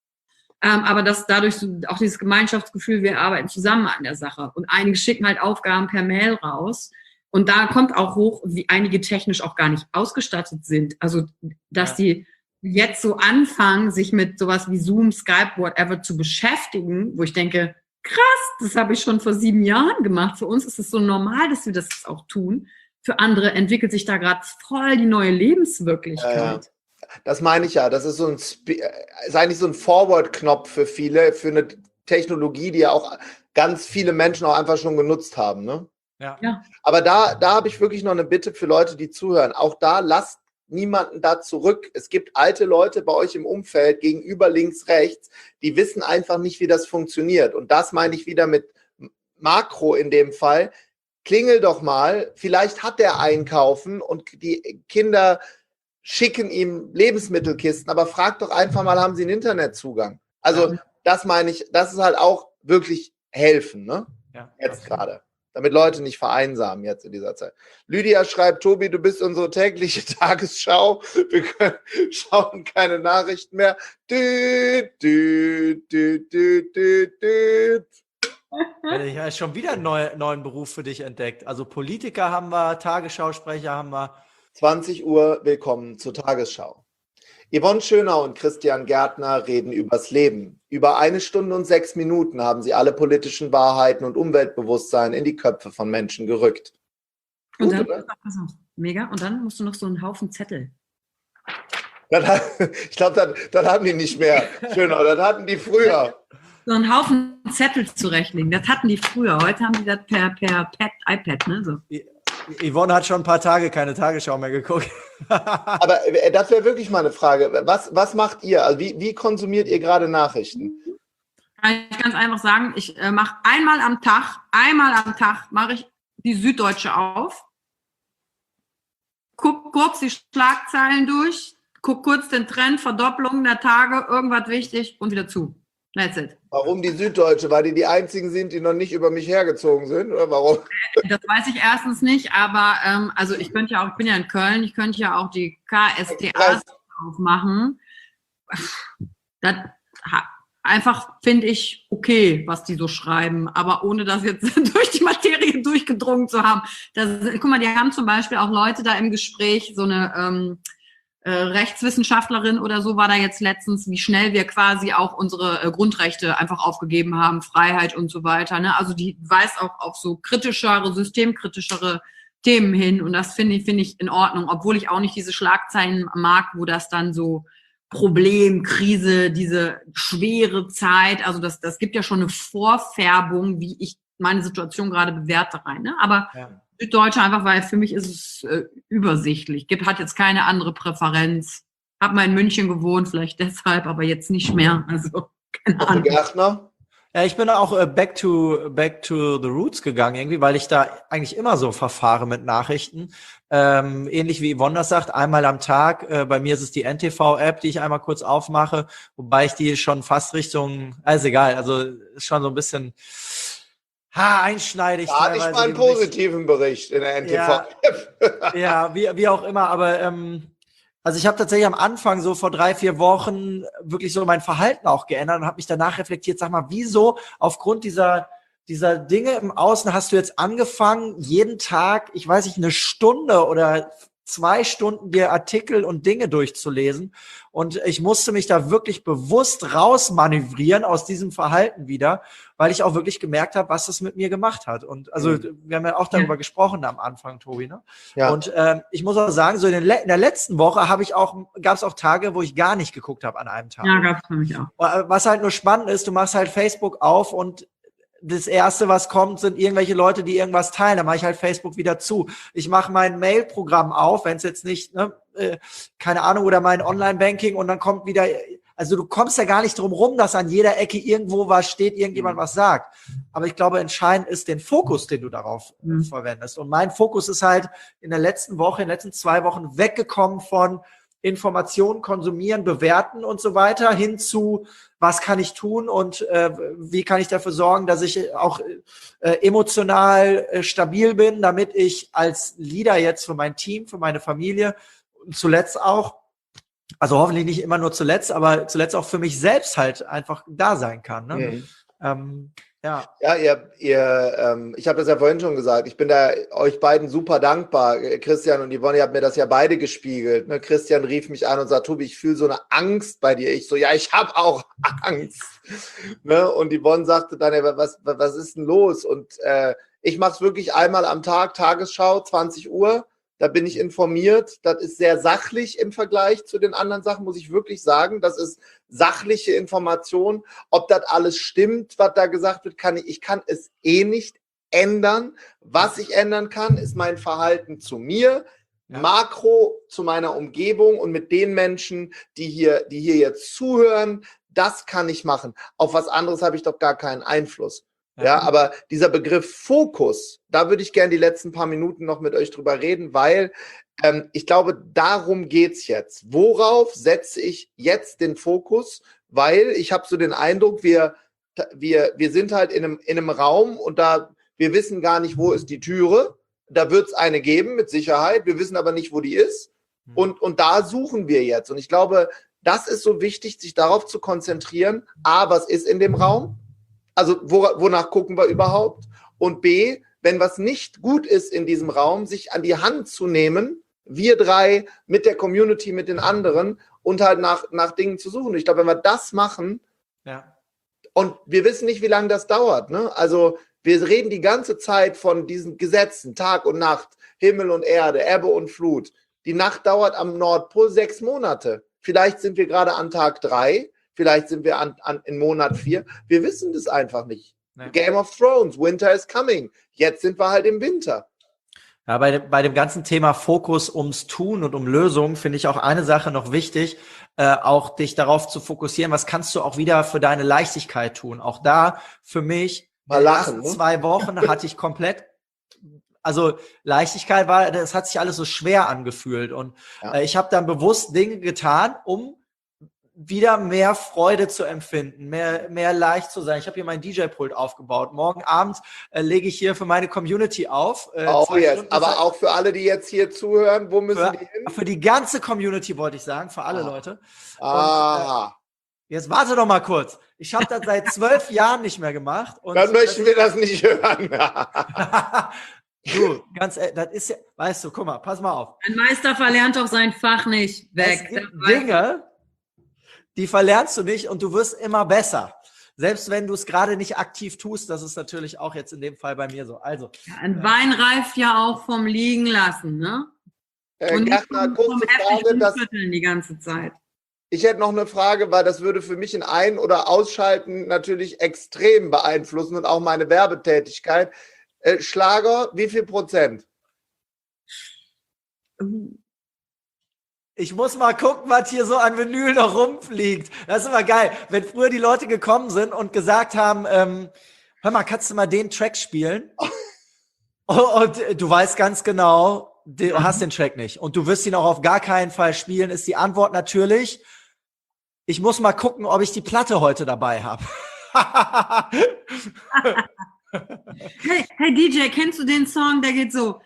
Aber dass dadurch so auch dieses Gemeinschaftsgefühl, wir arbeiten zusammen an der Sache. Und einige schicken halt Aufgaben per Mail raus. Und da kommt auch hoch, wie einige technisch auch gar nicht ausgestattet sind. Also, dass die jetzt so anfangen, sich mit sowas wie Zoom, Skype, whatever zu beschäftigen, wo ich denke, krass, das habe ich schon vor 7 Jahren gemacht. Für uns ist es so normal, dass wir das auch tun. Für andere entwickelt sich da gerade voll die neue Lebenswirklichkeit. Das meine ich ja. Das ist ist eigentlich so ein Forward-Knopf für viele, für eine Technologie, die ja auch ganz viele Menschen auch einfach schon genutzt haben. Ne? Ja. Aber da habe ich wirklich noch eine Bitte für Leute, die zuhören. Auch da lasst niemanden da zurück. Es gibt alte Leute bei euch im Umfeld, gegenüber links, rechts, die wissen einfach nicht, wie das funktioniert. Und das meine ich wieder mit Makro in dem Fall. Klingel doch mal, vielleicht hat der Einkaufen und die Kinder schicken ihm Lebensmittelkisten, aber frag doch einfach mal, haben sie einen Internetzugang? Also das meine ich, das ist halt auch wirklich helfen, ne? Ja. Jetzt gerade. Damit Leute nicht vereinsamen jetzt in dieser Zeit. Lydia schreibt, Tobi, du bist unsere tägliche Tagesschau. Wir schauen keine Nachrichten mehr. Ich habe schon wieder einen neuen Beruf für dich entdeckt. Also Politiker haben wir, Tagesschausprecher haben wir. 20 Uhr, willkommen zur Tagesschau. Yvonne Schönau und Christian Gärtner reden übers Leben. Über 1 Stunde und 6 Minuten haben sie alle politischen Wahrheiten und Umweltbewusstsein in die Köpfe von Menschen gerückt. Und gut, dann, mega, und dann musst du noch so einen Haufen Zettel. Ich glaube, das hatten die nicht mehr. Schönau, das hatten die früher. So einen Haufen Zettel zurechtlegen, das hatten die früher. Heute haben die das per iPad, ne? So. Yvonne hat schon ein paar Tage keine Tagesschau mehr geguckt. Aber das wäre wirklich mal eine Frage. Was macht ihr? Also wie konsumiert ihr gerade Nachrichten? Kann ich ganz einfach sagen, ich mache einmal am Tag mache ich die Süddeutsche auf. guck kurz die Schlagzeilen durch, guck kurz den Trend, Verdopplung der Tage, irgendwas wichtig und wieder zu. That's it. Warum die Süddeutsche? Weil die einzigen sind, die noch nicht über mich hergezogen sind? Oder warum? Das weiß ich erstens nicht, aber also ich bin ja in Köln, ich könnte ja auch die KSTA aufmachen. Das einfach finde ich okay, was die so schreiben, aber ohne das jetzt durch die Materie durchgedrungen zu haben. Guck mal, die haben zum Beispiel auch Leute da im Gespräch, so eine Rechtswissenschaftlerin oder so war da jetzt letztens, wie schnell wir quasi auch unsere Grundrechte einfach aufgegeben haben, Freiheit und so weiter. Ne? Also die weist auch auf so kritischere, systemkritischere Themen hin und das finde ich in Ordnung, obwohl ich auch nicht diese Schlagzeilen mag, wo das dann so Problem, Krise, diese schwere Zeit, also das gibt ja schon eine Vorfärbung, wie ich meine Situation gerade bewerte rein. Ne? Aber Süddeutsche einfach, weil für mich ist es übersichtlich. Hat jetzt keine andere Präferenz. Hab mal in München gewohnt, vielleicht deshalb, aber jetzt nicht mehr. Also, keine Ahnung. Gärtner? Ja, ich bin auch back to the roots gegangen irgendwie, weil ich da eigentlich immer so verfahre mit Nachrichten. Ähnlich wie Yvonne das sagt, einmal am Tag. Bei mir ist es die NTV-App, die ich einmal kurz aufmache, wobei ich die schon fast Richtung, ist egal, also ist schon so ein bisschen einschneidig. Da hatte ich mal einen positiven Bericht in der NTV-App. Ja, wie auch immer, aber also ich habe tatsächlich am Anfang so vor 3-4 Wochen wirklich so mein Verhalten auch geändert und habe mich danach reflektiert, sag mal, wieso aufgrund dieser Dinge im Außen hast du jetzt angefangen, jeden Tag, ich weiß nicht, 1 Stunde oder 2 Stunden dir Artikel und Dinge durchzulesen und ich musste mich da wirklich bewusst rausmanövrieren aus diesem Verhalten wieder, weil ich auch wirklich gemerkt habe, was das mit mir gemacht hat. Und also wir haben ja auch darüber gesprochen am Anfang, Tobi, ne? Ja. Und ich muss auch sagen, so in der letzten Woche gab es auch Tage, wo ich gar nicht geguckt habe an einem Tag. Ja, gab es für mich auch. Was halt nur spannend ist, du machst halt Facebook auf und das Erste, was kommt, sind irgendwelche Leute, die irgendwas teilen. Da mache ich halt Facebook wieder zu. Ich mache mein Mail-Programm auf, wenn es jetzt nicht, keine Ahnung, oder mein Online-Banking und dann kommt wieder, also du kommst ja gar nicht drum rum, dass an jeder Ecke irgendwo was steht, irgendjemand was sagt. Aber ich glaube, entscheidend ist den Fokus, den du darauf verwendest. Und mein Fokus ist halt in der letzten 2 Wochen weggekommen von Informationen konsumieren, bewerten und so weiter, hin zu, was kann ich tun und wie kann ich dafür sorgen, dass ich auch emotional stabil bin, damit ich als Leader jetzt für mein Team, für meine Familie und zuletzt auch, also hoffentlich nicht immer nur zuletzt, aber zuletzt auch für mich selbst halt einfach da sein kann. Ne? Ja, ich habe das ja vorhin schon gesagt, ich bin da euch beiden super dankbar. Christian und Yvonne, ihr habt mir das ja beide gespiegelt. Ne? Christian rief mich an und sagt, Tobi, ich fühle so eine Angst bei dir. Ich so, ja, ich habe auch Angst. Ne? Und Yvonne sagte dann, was ist denn los? Und ich mache es wirklich einmal am Tag, Tagesschau, 20 Uhr. Da bin ich informiert. Das ist sehr sachlich im Vergleich zu den anderen Sachen, muss ich wirklich sagen. Das ist sachliche Information. Ob das alles stimmt, was da gesagt wird, ich kann es nicht ändern. Was ich ändern kann, ist mein Verhalten zu mir, makro zu meiner Umgebung und mit den Menschen, die hier jetzt zuhören. Das kann ich machen. Auf was anderes habe ich doch gar keinen Einfluss. Ja, aber dieser Begriff Fokus, da würde ich gerne die letzten paar Minuten noch mit euch drüber reden, weil ich glaube, darum geht's jetzt. Worauf setze ich jetzt den Fokus? Weil ich habe so den Eindruck, wir sind halt in einem Raum und wir wissen gar nicht, wo ist die Türe. Da wird es eine geben, mit Sicherheit. Wir wissen aber nicht, wo die ist. Und da suchen wir jetzt. Und ich glaube, das ist so wichtig, sich darauf zu konzentrieren. A, was ist in dem Raum? Also wonach gucken wir überhaupt? Und B, wenn was nicht gut ist in diesem Raum, sich an die Hand zu nehmen, wir 3 mit der Community, mit den anderen und halt nach Dingen zu suchen. Ich glaube, wenn wir das machen, und wir wissen nicht, wie lange das dauert. Ne? Also wir reden die ganze Zeit von diesen Gesetzen, Tag und Nacht, Himmel und Erde, Ebbe und Flut. Die Nacht dauert am Nordpol 6 Monate. Vielleicht sind wir gerade an Tag 3. Vielleicht sind wir in Monat 4. Wir wissen das einfach nicht. Ja. Game of Thrones, Winter is coming. Jetzt sind wir halt im Winter. Ja, bei dem ganzen Thema Fokus ums Tun und um Lösungen finde ich auch eine Sache noch wichtig, auch dich darauf zu fokussieren, was kannst du auch wieder für deine Leichtigkeit tun. Auch da für mich, mal lachen, die ersten 2 Wochen hatte ich komplett also Leichtigkeit war, das hat sich alles so schwer angefühlt. Und ich habe dann bewusst Dinge getan, um wieder mehr Freude zu empfinden, mehr leicht zu sein. Ich habe hier mein DJ-Pult aufgebaut. Morgen Abend lege ich hier für meine Community auf. Aber auch für alle, die jetzt hier zuhören, wo müssen die hin? Für die ganze Community wollte ich sagen, für alle Leute. Und, jetzt warte doch mal kurz. Ich habe das seit 12 Jahren nicht mehr gemacht. Und dann möchten wir das nicht hören. Du, das ist ja, weißt du, guck mal, pass mal auf. Ein Meister verlernt doch sein Fach nicht. Weg. Es gibt Dinge, die verlernst du nicht und du wirst immer besser. Selbst wenn du es gerade nicht aktiv tust, das ist natürlich auch jetzt in dem Fall bei mir so. Also, ein Wein reift ja auch vom Liegen lassen, ne? Und Gärtner, kurze Frage, die ganze Zeit. Ich hätte noch eine Frage, weil das würde für mich ein Ein- oder Ausschalten natürlich extrem beeinflussen und auch meine Werbetätigkeit. Schlager, wie viel %? Ich muss mal gucken, was hier so an Vinyl noch rumfliegt. Das ist immer geil. Wenn früher die Leute gekommen sind und gesagt haben, hör mal, kannst du mal den Track spielen? Und du weißt ganz genau, du hast den Track nicht. Und du wirst ihn auch auf gar keinen Fall spielen, ist die Antwort natürlich, ich muss mal gucken, ob ich die Platte heute dabei habe. Hey DJ, kennst du den Song, der geht so?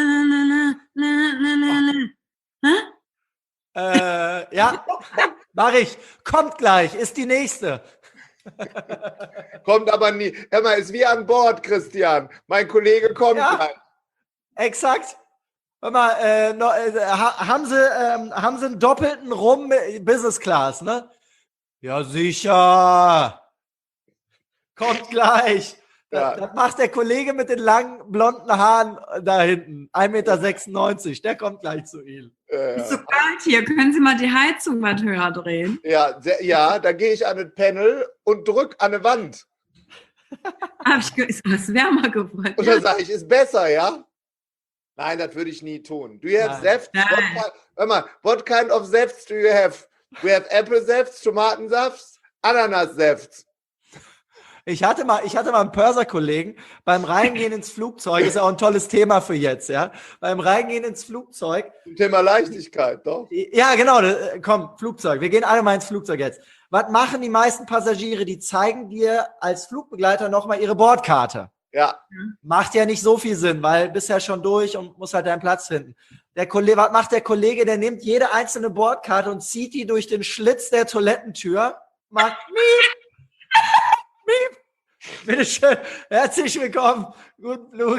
Ja, mach ich. Kommt gleich, ist die nächste. Kommt aber nie. Hör mal, ist wie an Bord, Christian. Mein Kollege kommt gleich. Exakt. Hör mal, haben Sie einen doppelten Rum Business Class, ne? Ja, sicher. Kommt gleich. Ja. Das macht der Kollege mit den langen, blonden Haaren da hinten. 1,96 Meter. Der kommt gleich zu Ihnen. Ist so kalt hier. Können Sie mal die Heizung mal höher drehen? Ja, da gehe ich an ein Panel und drücke an eine Wand. Ist was wärmer geworden? Und dann sage ich, ist besser, ja? Nein, das würde ich nie tun. Do you have Saft? Hör mal, what kind of Safts do you have? We have Apple Safts, Tomatensaft, Ananassaft. Ich hatte mal einen Pörser-Kollegen beim Reingehen ins Flugzeug, ist ja auch ein tolles Thema für jetzt, ja. Beim Reingehen ins Flugzeug. Thema Leichtigkeit, doch? Ja, genau, komm, Flugzeug. Wir gehen alle mal ins Flugzeug jetzt. Was machen die meisten Passagiere? Die zeigen dir als Flugbegleiter nochmal ihre Bordkarte. Ja. Macht ja nicht so viel Sinn, weil bist ja schon durch und musst halt deinen Platz finden. Was macht der Kollege? Der nimmt jede einzelne Bordkarte und zieht die durch den Schlitz der Toilettentür, macht Miep. Bitteschön, herzlich willkommen, guten Flug.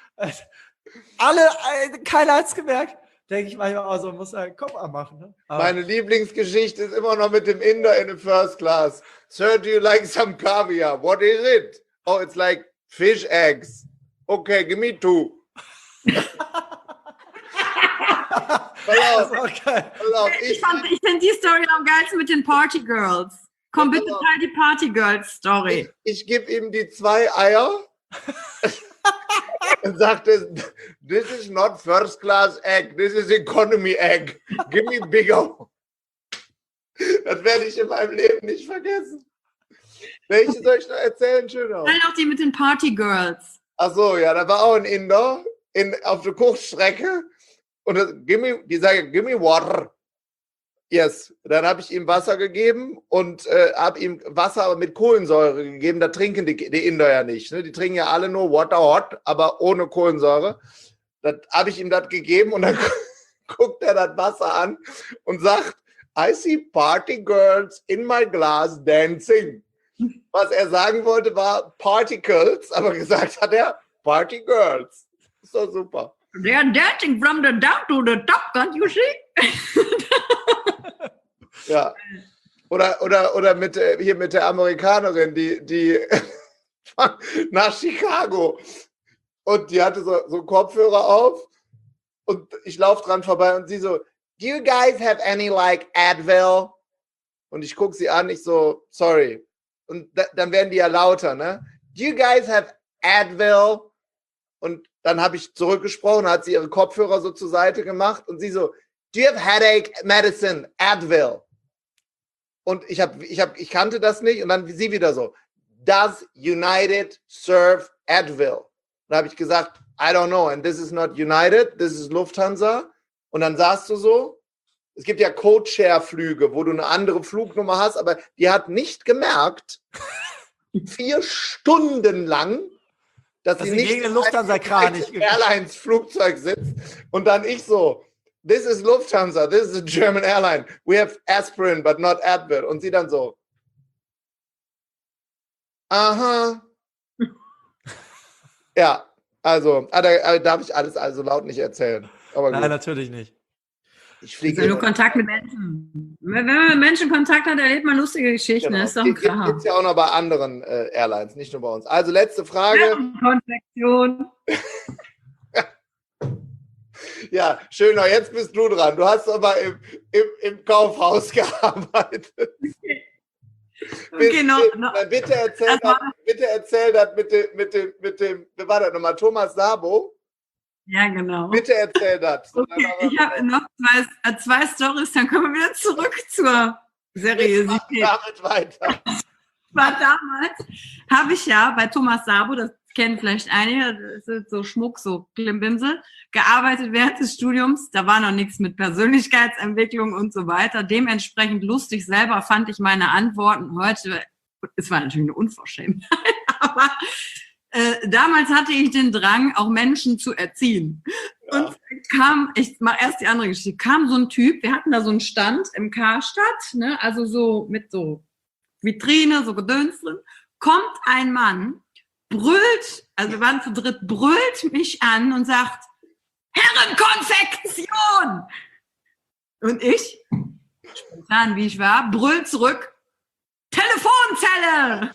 Keiner hat's gemerkt. Denke ich manchmal auch so, muss einen Kopf anmachen. Ne? Meine Lieblingsgeschichte ist immer noch mit dem Inder in the first class. Sir, do you like some caviar? What is it? Oh, it's like fish eggs. Okay, give me 2. Ich finde die Story am geilsten mit den Party Girls. Komm, bitte teil die Party Girls Story. Ich gebe ihm die 2 Eier und sagte, this is not first class egg, this is economy egg. Give me bigger. Das werde ich in meinem Leben nicht vergessen. Welche soll ich noch erzählen? Schöner. Teil auch die mit den Party Girls. Ach so, ja, da war auch ein Inder auf der Kurzstrecke und die sagen, give me water. Yes, dann habe ich ihm Wasser gegeben und habe ihm Wasser mit Kohlensäure gegeben. Da trinken die Inder ja nicht. Ne? Die trinken ja alle nur Water Hot, aber ohne Kohlensäure. Das habe ich ihm das gegeben und dann guckt er das Wasser an und sagt, I see party girls in my glass dancing. Was er sagen wollte, war Particles, aber gesagt hat er Party girls. Ist doch super. They are dancing from the down to the top, can't you see? Ja. Oder mit der Amerikanerin, die nach Chicago. Und die hatte so Kopfhörer auf und ich laufe dran vorbei und sie so, do you guys have any like Advil? Und ich gucke sie an, ich so, sorry. Und dann werden die ja lauter, ne? Do you guys have Advil? Und dann habe ich zurückgesprochen, hat sie ihre Kopfhörer so zur Seite gemacht und sie so, do you have headache medicine, Advil? Und ich kannte das nicht und dann sie wieder so, does United serve Advil? da habe ich gesagt, I don't know, and this is not United, this is Lufthansa. Und dann saßt du so, es gibt ja Code-Share-Flüge, wo du eine andere Flugnummer hast, aber die hat nicht gemerkt, 4 Stunden lang, dass sie nicht gegen den Lufthansa-Kranich Airlines-Flugzeug sitzt. Und dann ich so, this is Lufthansa, this is a German airline. We have aspirin, but not Advil. Und sie dann so, aha. Ja, also, da darf ich alles also laut nicht erzählen. Aber Nein, gut. natürlich nicht. Ich fliege wenn du Kontakt mit Menschen. Wenn man mit Menschen Kontakt hat, erlebt man lustige Geschichten. Genau. Das ist doch ein Kram. Gibt es ja auch noch bei anderen Airlines, nicht nur bei uns. Also letzte Frage. Konfektion. Ja, Schöner, jetzt bist du dran. Du hast aber im Kaufhaus gearbeitet. Okay, Bitte erzähl das mit dem, wer war das nochmal, Thomas Sabo? Ja, genau. Bitte erzähl das. Okay, ich habe noch zwei Storys, dann kommen wir wieder zurück zur Seriosität. Damit weiter. Damals habe ich ja bei Thomas Sabo, das kennen vielleicht einige, das ist so Schmuck, so Klimbimsel, gearbeitet während des Studiums. Da war noch nichts mit Persönlichkeitsentwicklung und so weiter. Dementsprechend lustig selber fand ich meine Antworten heute. Es war natürlich eine Unverschämtheit, aber damals hatte ich den Drang, auch Menschen zu erziehen. Ja. Und ich mache erst die andere Geschichte, kam so ein Typ, wir hatten da so einen Stand im Karstadt, ne, also so mit so Vitrine, so Gedöns drin, kommt ein Mann, brüllt, also wir waren zu dritt, brüllt mich an und sagt, Herrenkonfektion! Und ich, spontan wie ich war, brüllt zurück, Telefonzelle!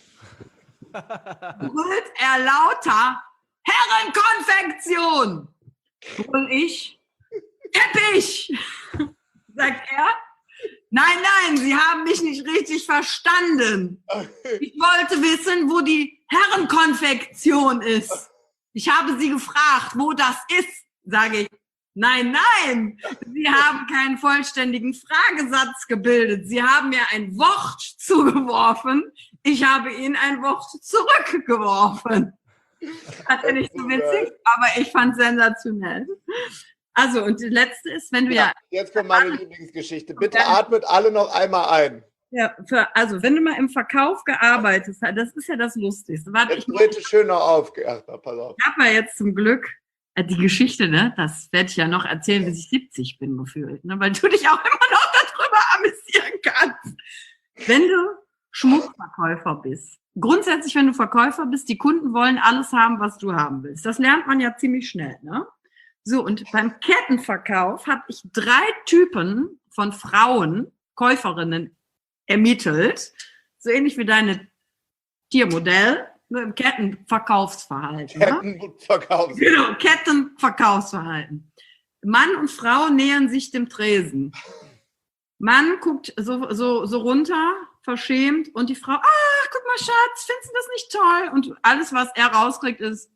Brüllt er lauter, Herrenkonfektion! Brüll ich, Teppich! Sagt er, nein, Sie haben mich nicht richtig verstanden. Ich wollte wissen, wo die Herrenkonfektion ist. Ich habe Sie gefragt, wo das ist, sage ich. Nein, Sie haben keinen vollständigen Fragesatz gebildet. Sie haben mir ein Wort zugeworfen. Ich habe Ihnen ein Wort zurückgeworfen. Das ist nicht so witzig, aber ich fand es sensationell. Also, und die letzte ist, wenn du Jetzt kommt meine Lieblingsgeschichte. Bitte atmet alle noch einmal ein. Ja, also, wenn du mal im Verkauf gearbeitet hast, das ist ja das Lustigste. Warte, jetzt bitte schön noch auf. Ach, pass auf. Ich habe ja jetzt zum Glück die Geschichte, ne, das werde ich ja noch erzählen, bis ich 70 bin, gefühlt, ne, weil du dich auch immer noch darüber amüsieren kannst. Wenn du Schmuckverkäufer bist, grundsätzlich, wenn du Verkäufer bist, die Kunden wollen alles haben, was du haben willst. Das lernt man ja ziemlich schnell, ne? So, und beim Kettenverkauf habe ich 3 Typen von Frauen, Käuferinnen, ermittelt, so ähnlich wie deine Tiermodell, nur im Kettenverkaufsverhalten. Genau, Kettenverkaufsverhalten. Mann und Frau nähern sich dem Tresen. Mann guckt so runter, verschämt, und die Frau, guck mal, Schatz, findest du das nicht toll? Und alles, was er rauskriegt, ist,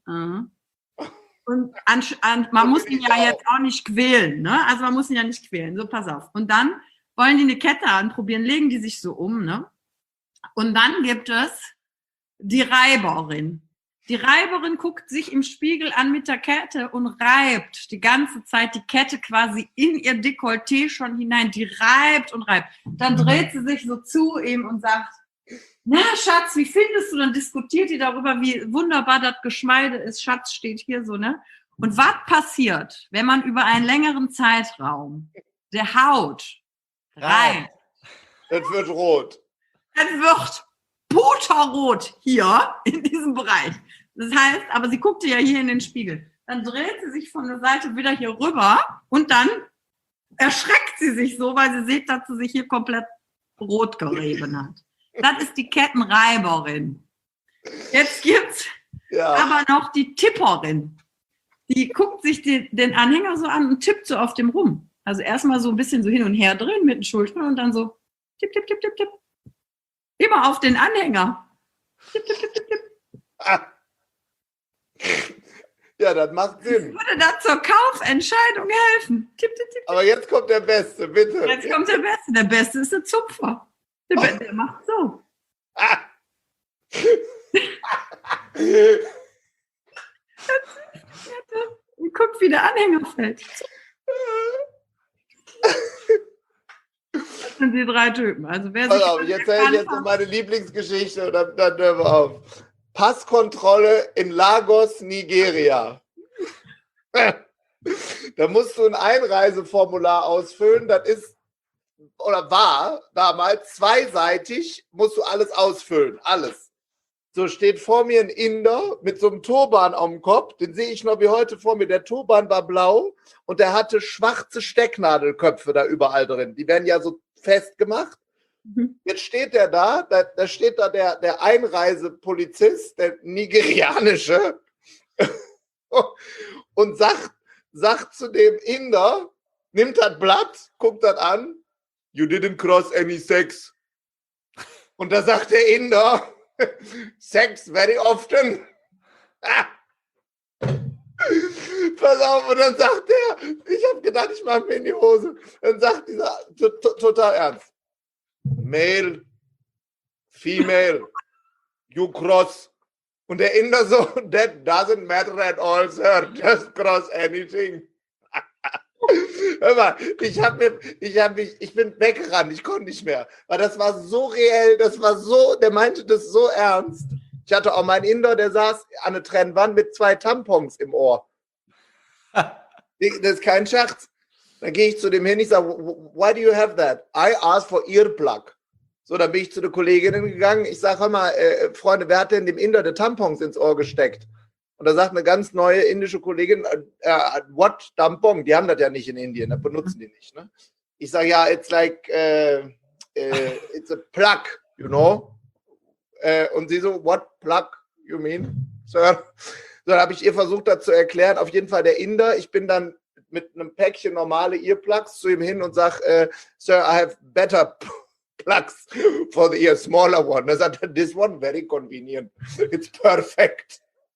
Und man muss ihn ja jetzt auch nicht quälen, ne? Also man muss ihn ja nicht quälen, so pass auf. Und dann wollen die eine Kette anprobieren, legen die sich so um, ne? Und dann gibt es die Reiberin. Die Reiberin guckt sich im Spiegel an mit der Kette und reibt die ganze Zeit die Kette quasi in ihr Dekolleté schon hinein. Die reibt und reibt. Dann dreht sie sich so zu ihm und sagt, na, Schatz, wie findest du? Dann diskutiert die darüber, wie wunderbar das Geschmeide ist. Schatz steht hier so, ne? Und was passiert, wenn man über einen längeren Zeitraum der Haut reibt? Es wird rot. Es wird puterrot hier in diesem Bereich. Das heißt, aber sie guckte ja hier in den Spiegel. Dann dreht sie sich von der Seite wieder hier rüber und dann erschreckt sie sich so, weil sie sieht, dass sie sich hier komplett rot gerieben hat. Das ist die Kettenreiberin. Jetzt gibt's aber noch die Tipperin. Die guckt sich den Anhänger so an und tippt so auf dem rum. Also erstmal so ein bisschen so hin und her drehen mit den Schultern und dann so tipp, tipp, tipp, tipp, tipp. Immer auf den Anhänger. Tipp, tipp, tipp, tipp, tipp. Ja, das macht Sinn. Würde da zur Kaufentscheidung helfen. Tipp, tipp, tipp. Aber jetzt kommt der Beste, bitte. Jetzt kommt der Beste. Der Beste ist der Zupfer. Der macht so. guck, wie der Anhänger fällt. Das sind die 3 Typen. Also wer sich ich erzähle jetzt noch meine Lieblingsgeschichte und dann hören wir auf. Passkontrolle in Lagos, Nigeria. Da musst du ein Einreiseformular ausfüllen. Das ist, oder war damals, 2-seitig, musst du alles ausfüllen. Alles. So steht vor mir ein Inder mit so einem Turban auf dem Kopf. Den sehe ich noch wie heute vor mir. Der Turban war blau und der hatte schwarze Stecknadelköpfe da überall drin. Die werden ja so festgemacht. Jetzt steht der da steht da der Einreisepolizist, der nigerianische, und sagt zu dem Inder, nimmt das Blatt, guckt das an, you didn't cross any sex. Und da sagt der Inder, sex very often. Pass auf, und dann sagt der, ich habe gedacht, ich mache mir in die Hose. Dann sagt dieser, total ernst, Male, Female, you cross. Und der Inder so, that doesn't matter at all, sir, just cross anything. Hör mal, ich bin weggerannt, ich konnte nicht mehr, weil das war so reell, der meinte das so ernst. Ich hatte auch meinen Inder, der saß an der Trennwand mit 2 Tampons im Ohr. Das ist kein Scherz. Dann gehe ich zu dem hin, ich sage, why do you have that? I asked for earplug. So, dann bin ich zu der Kollegin gegangen. Ich sage, hör mal, Freunde, wer hat denn dem Inder die Tampons ins Ohr gesteckt? Und da sagt eine ganz neue indische Kollegin, what Tampon? Die haben das ja nicht in Indien, das benutzen die nicht. Ne? Ich sage, ja, it's like, it's a plug, you know? Und sie so, what plug you mean, sir? So, dann habe ich ihr versucht, das zu erklären. Auf jeden Fall der Inder. Ich bin dann mit einem Päckchen normale Earplugs zu ihm hin und sage, Sir, I have better plugs for the ear, smaller one. Er sagt, this one very convenient. It's perfect.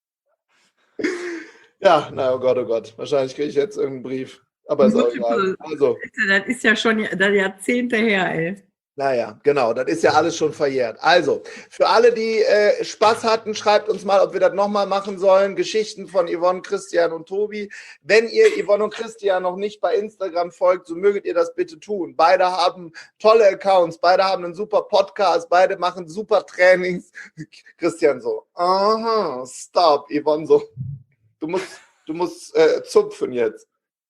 Ja, na, oh Gott. Wahrscheinlich kriege ich jetzt irgendeinen Brief. Aber ist auch egal. Also. Das ist ja schon Jahrzehnte her, ey. Naja, genau, das ist ja alles schon verjährt. Also, für alle, die Spaß hatten, schreibt uns mal, ob wir das nochmal machen sollen. Geschichten von Yvonne, Christian und Tobi. Wenn ihr Yvonne und Christian noch nicht bei Instagram folgt, so möget ihr das bitte tun. Beide haben tolle Accounts, beide haben einen super Podcast, beide machen super Trainings. Christian so, aha, stop. Yvonne so, du musst zupfen jetzt.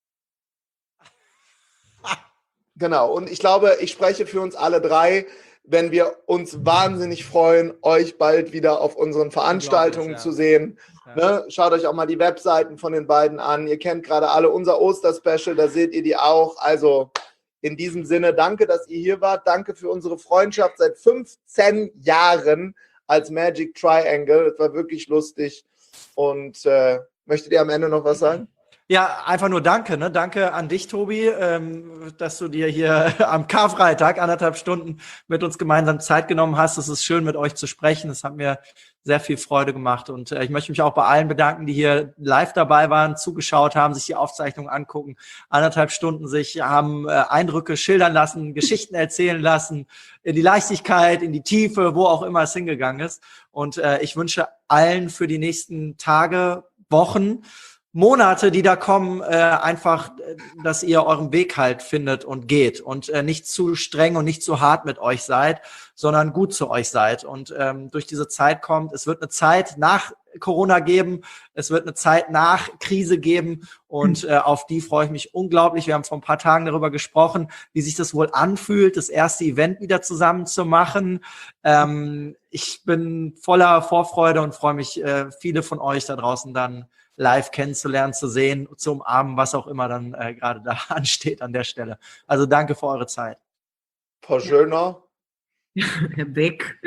Genau, und ich glaube, ich spreche für uns alle 3, wenn wir uns wahnsinnig freuen, euch bald wieder auf unseren Veranstaltungen zu sehen. Ja. Ne? Schaut euch auch mal die Webseiten von den beiden an. Ihr kennt gerade alle unser Osterspecial, da seht ihr die auch. Also in diesem Sinne, danke, dass ihr hier wart. Danke für unsere Freundschaft seit 15 Jahren als Magic Triangle. Das war wirklich lustig. Und möchtet ihr am Ende noch was sagen? Ja, einfach nur danke, ne? Danke an dich, Tobi, dass du dir hier am Karfreitag 1,5 Stunden mit uns gemeinsam Zeit genommen hast. Es ist schön, mit euch zu sprechen. Es hat mir sehr viel Freude gemacht. Und ich möchte mich auch bei allen bedanken, die hier live dabei waren, zugeschaut haben, sich die Aufzeichnung angucken, 1,5 Stunden sich haben Eindrücke schildern lassen, Geschichten erzählen lassen, in die Leichtigkeit, in die Tiefe, wo auch immer es hingegangen ist. Und ich wünsche allen für die nächsten Tage, Wochen, Monate, die da kommen, einfach, dass ihr euren Weg halt findet und geht und nicht zu streng und nicht zu hart mit euch seid, sondern gut zu euch seid und durch diese Zeit kommt. Es wird eine Zeit nach Corona geben, es wird eine Zeit nach Krise geben und auf die freue ich mich unglaublich. Wir haben vor ein paar Tagen darüber gesprochen, wie sich das wohl anfühlt, das erste Event wieder zusammen zu machen. Ich bin voller Vorfreude und freue mich, viele von euch da draußen dann live kennenzulernen, zu sehen, zu umarmen, was auch immer dann gerade da ansteht an der Stelle. Also danke für eure Zeit. Frau Schöner. Herr Beck.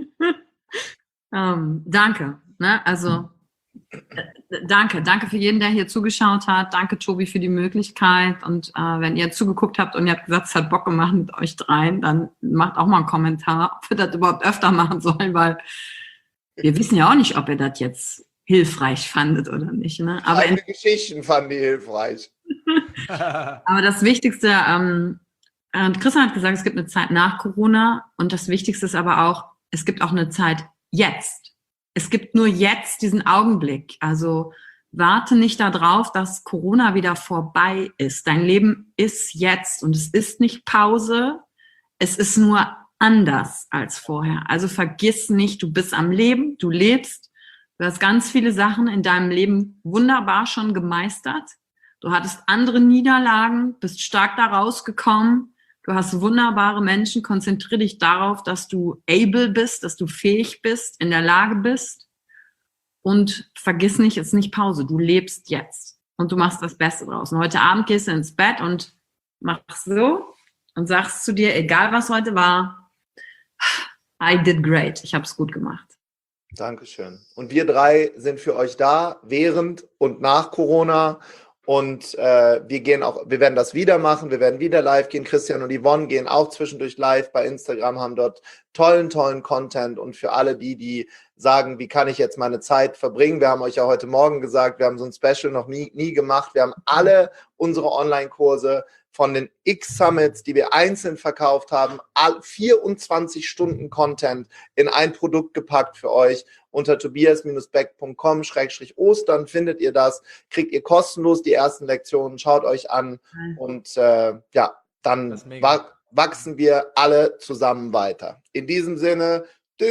Danke. Ne? Also danke für jeden, der hier zugeschaut hat. Danke, Tobi, für die Möglichkeit. Und wenn ihr zugeguckt habt und ihr habt gesagt, es hat Bock gemacht mit euch 3, dann macht auch mal einen Kommentar, ob wir das überhaupt öfter machen sollen, weil wir wissen ja auch nicht, ob ihr das jetzt hilfreich fandet oder nicht. Ne? Aber Eine Geschichten fanden die hilfreich. Aber das Wichtigste, Christian hat gesagt, es gibt eine Zeit nach Corona und das Wichtigste ist aber auch, es gibt auch eine Zeit jetzt. Es gibt nur jetzt diesen Augenblick. Also warte nicht darauf, dass Corona wieder vorbei ist. Dein Leben ist jetzt und es ist nicht Pause. Es ist nur anders als vorher. Also vergiss nicht, du bist am Leben, du lebst. Du hast ganz viele Sachen in deinem Leben wunderbar schon gemeistert. Du hattest andere Niederlagen, bist stark da rausgekommen. Du hast wunderbare Menschen. Konzentriere dich darauf, dass du able bist, dass du fähig bist, in der Lage bist. Und vergiss nicht, es ist nicht Pause. Du lebst jetzt und du machst das Beste draus. Und heute Abend gehst du ins Bett und machst so und sagst zu dir, egal was heute war, I did great. Ich habe es gut gemacht. Dankeschön. Und wir 3 sind für euch da, während und nach Corona. Und wir werden das wieder machen, wir werden wieder live gehen. Christian und Yvonne gehen auch zwischendurch live bei Instagram, haben dort tollen Content. Und für alle die sagen, wie kann ich jetzt meine Zeit verbringen, wir haben euch ja heute Morgen gesagt, wir haben so ein Special noch nie gemacht. Wir haben alle unsere Online-Kurse von den X-Summits, die wir einzeln verkauft haben, 24 Stunden Content in ein Produkt gepackt für euch. Unter tobias-beck.com/Ostern findet ihr das, kriegt ihr kostenlos die ersten Lektionen, schaut euch an und dann wachsen wir alle zusammen weiter. In diesem Sinne,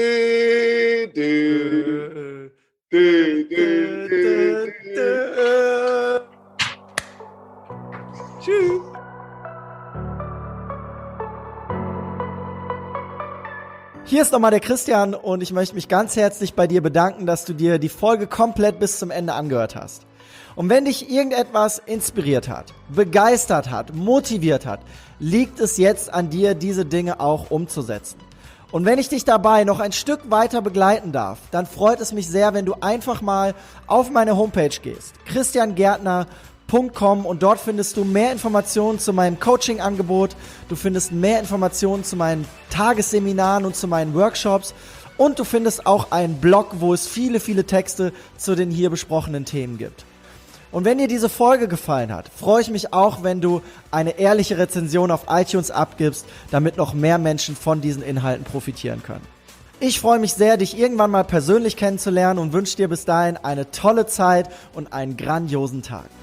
Tschüss. Hier ist nochmal der Christian und ich möchte mich ganz herzlich bei dir bedanken, dass du dir die Folge komplett bis zum Ende angehört hast. Und wenn dich irgendetwas inspiriert hat, begeistert hat, motiviert hat, liegt es jetzt an dir, diese Dinge auch umzusetzen. Und wenn ich dich dabei noch ein Stück weiter begleiten darf, dann freut es mich sehr, wenn du einfach mal auf meine Homepage gehst, christiangärtner.com, und dort findest du mehr Informationen zu meinem Coaching-Angebot, du findest mehr Informationen zu meinen Tagesseminaren und zu meinen Workshops und du findest auch einen Blog, wo es viele, viele Texte zu den hier besprochenen Themen gibt. Und wenn dir diese Folge gefallen hat, freue ich mich auch, wenn du eine ehrliche Rezension auf iTunes abgibst, damit noch mehr Menschen von diesen Inhalten profitieren können. Ich freue mich sehr, dich irgendwann mal persönlich kennenzulernen und wünsche dir bis dahin eine tolle Zeit und einen grandiosen Tag.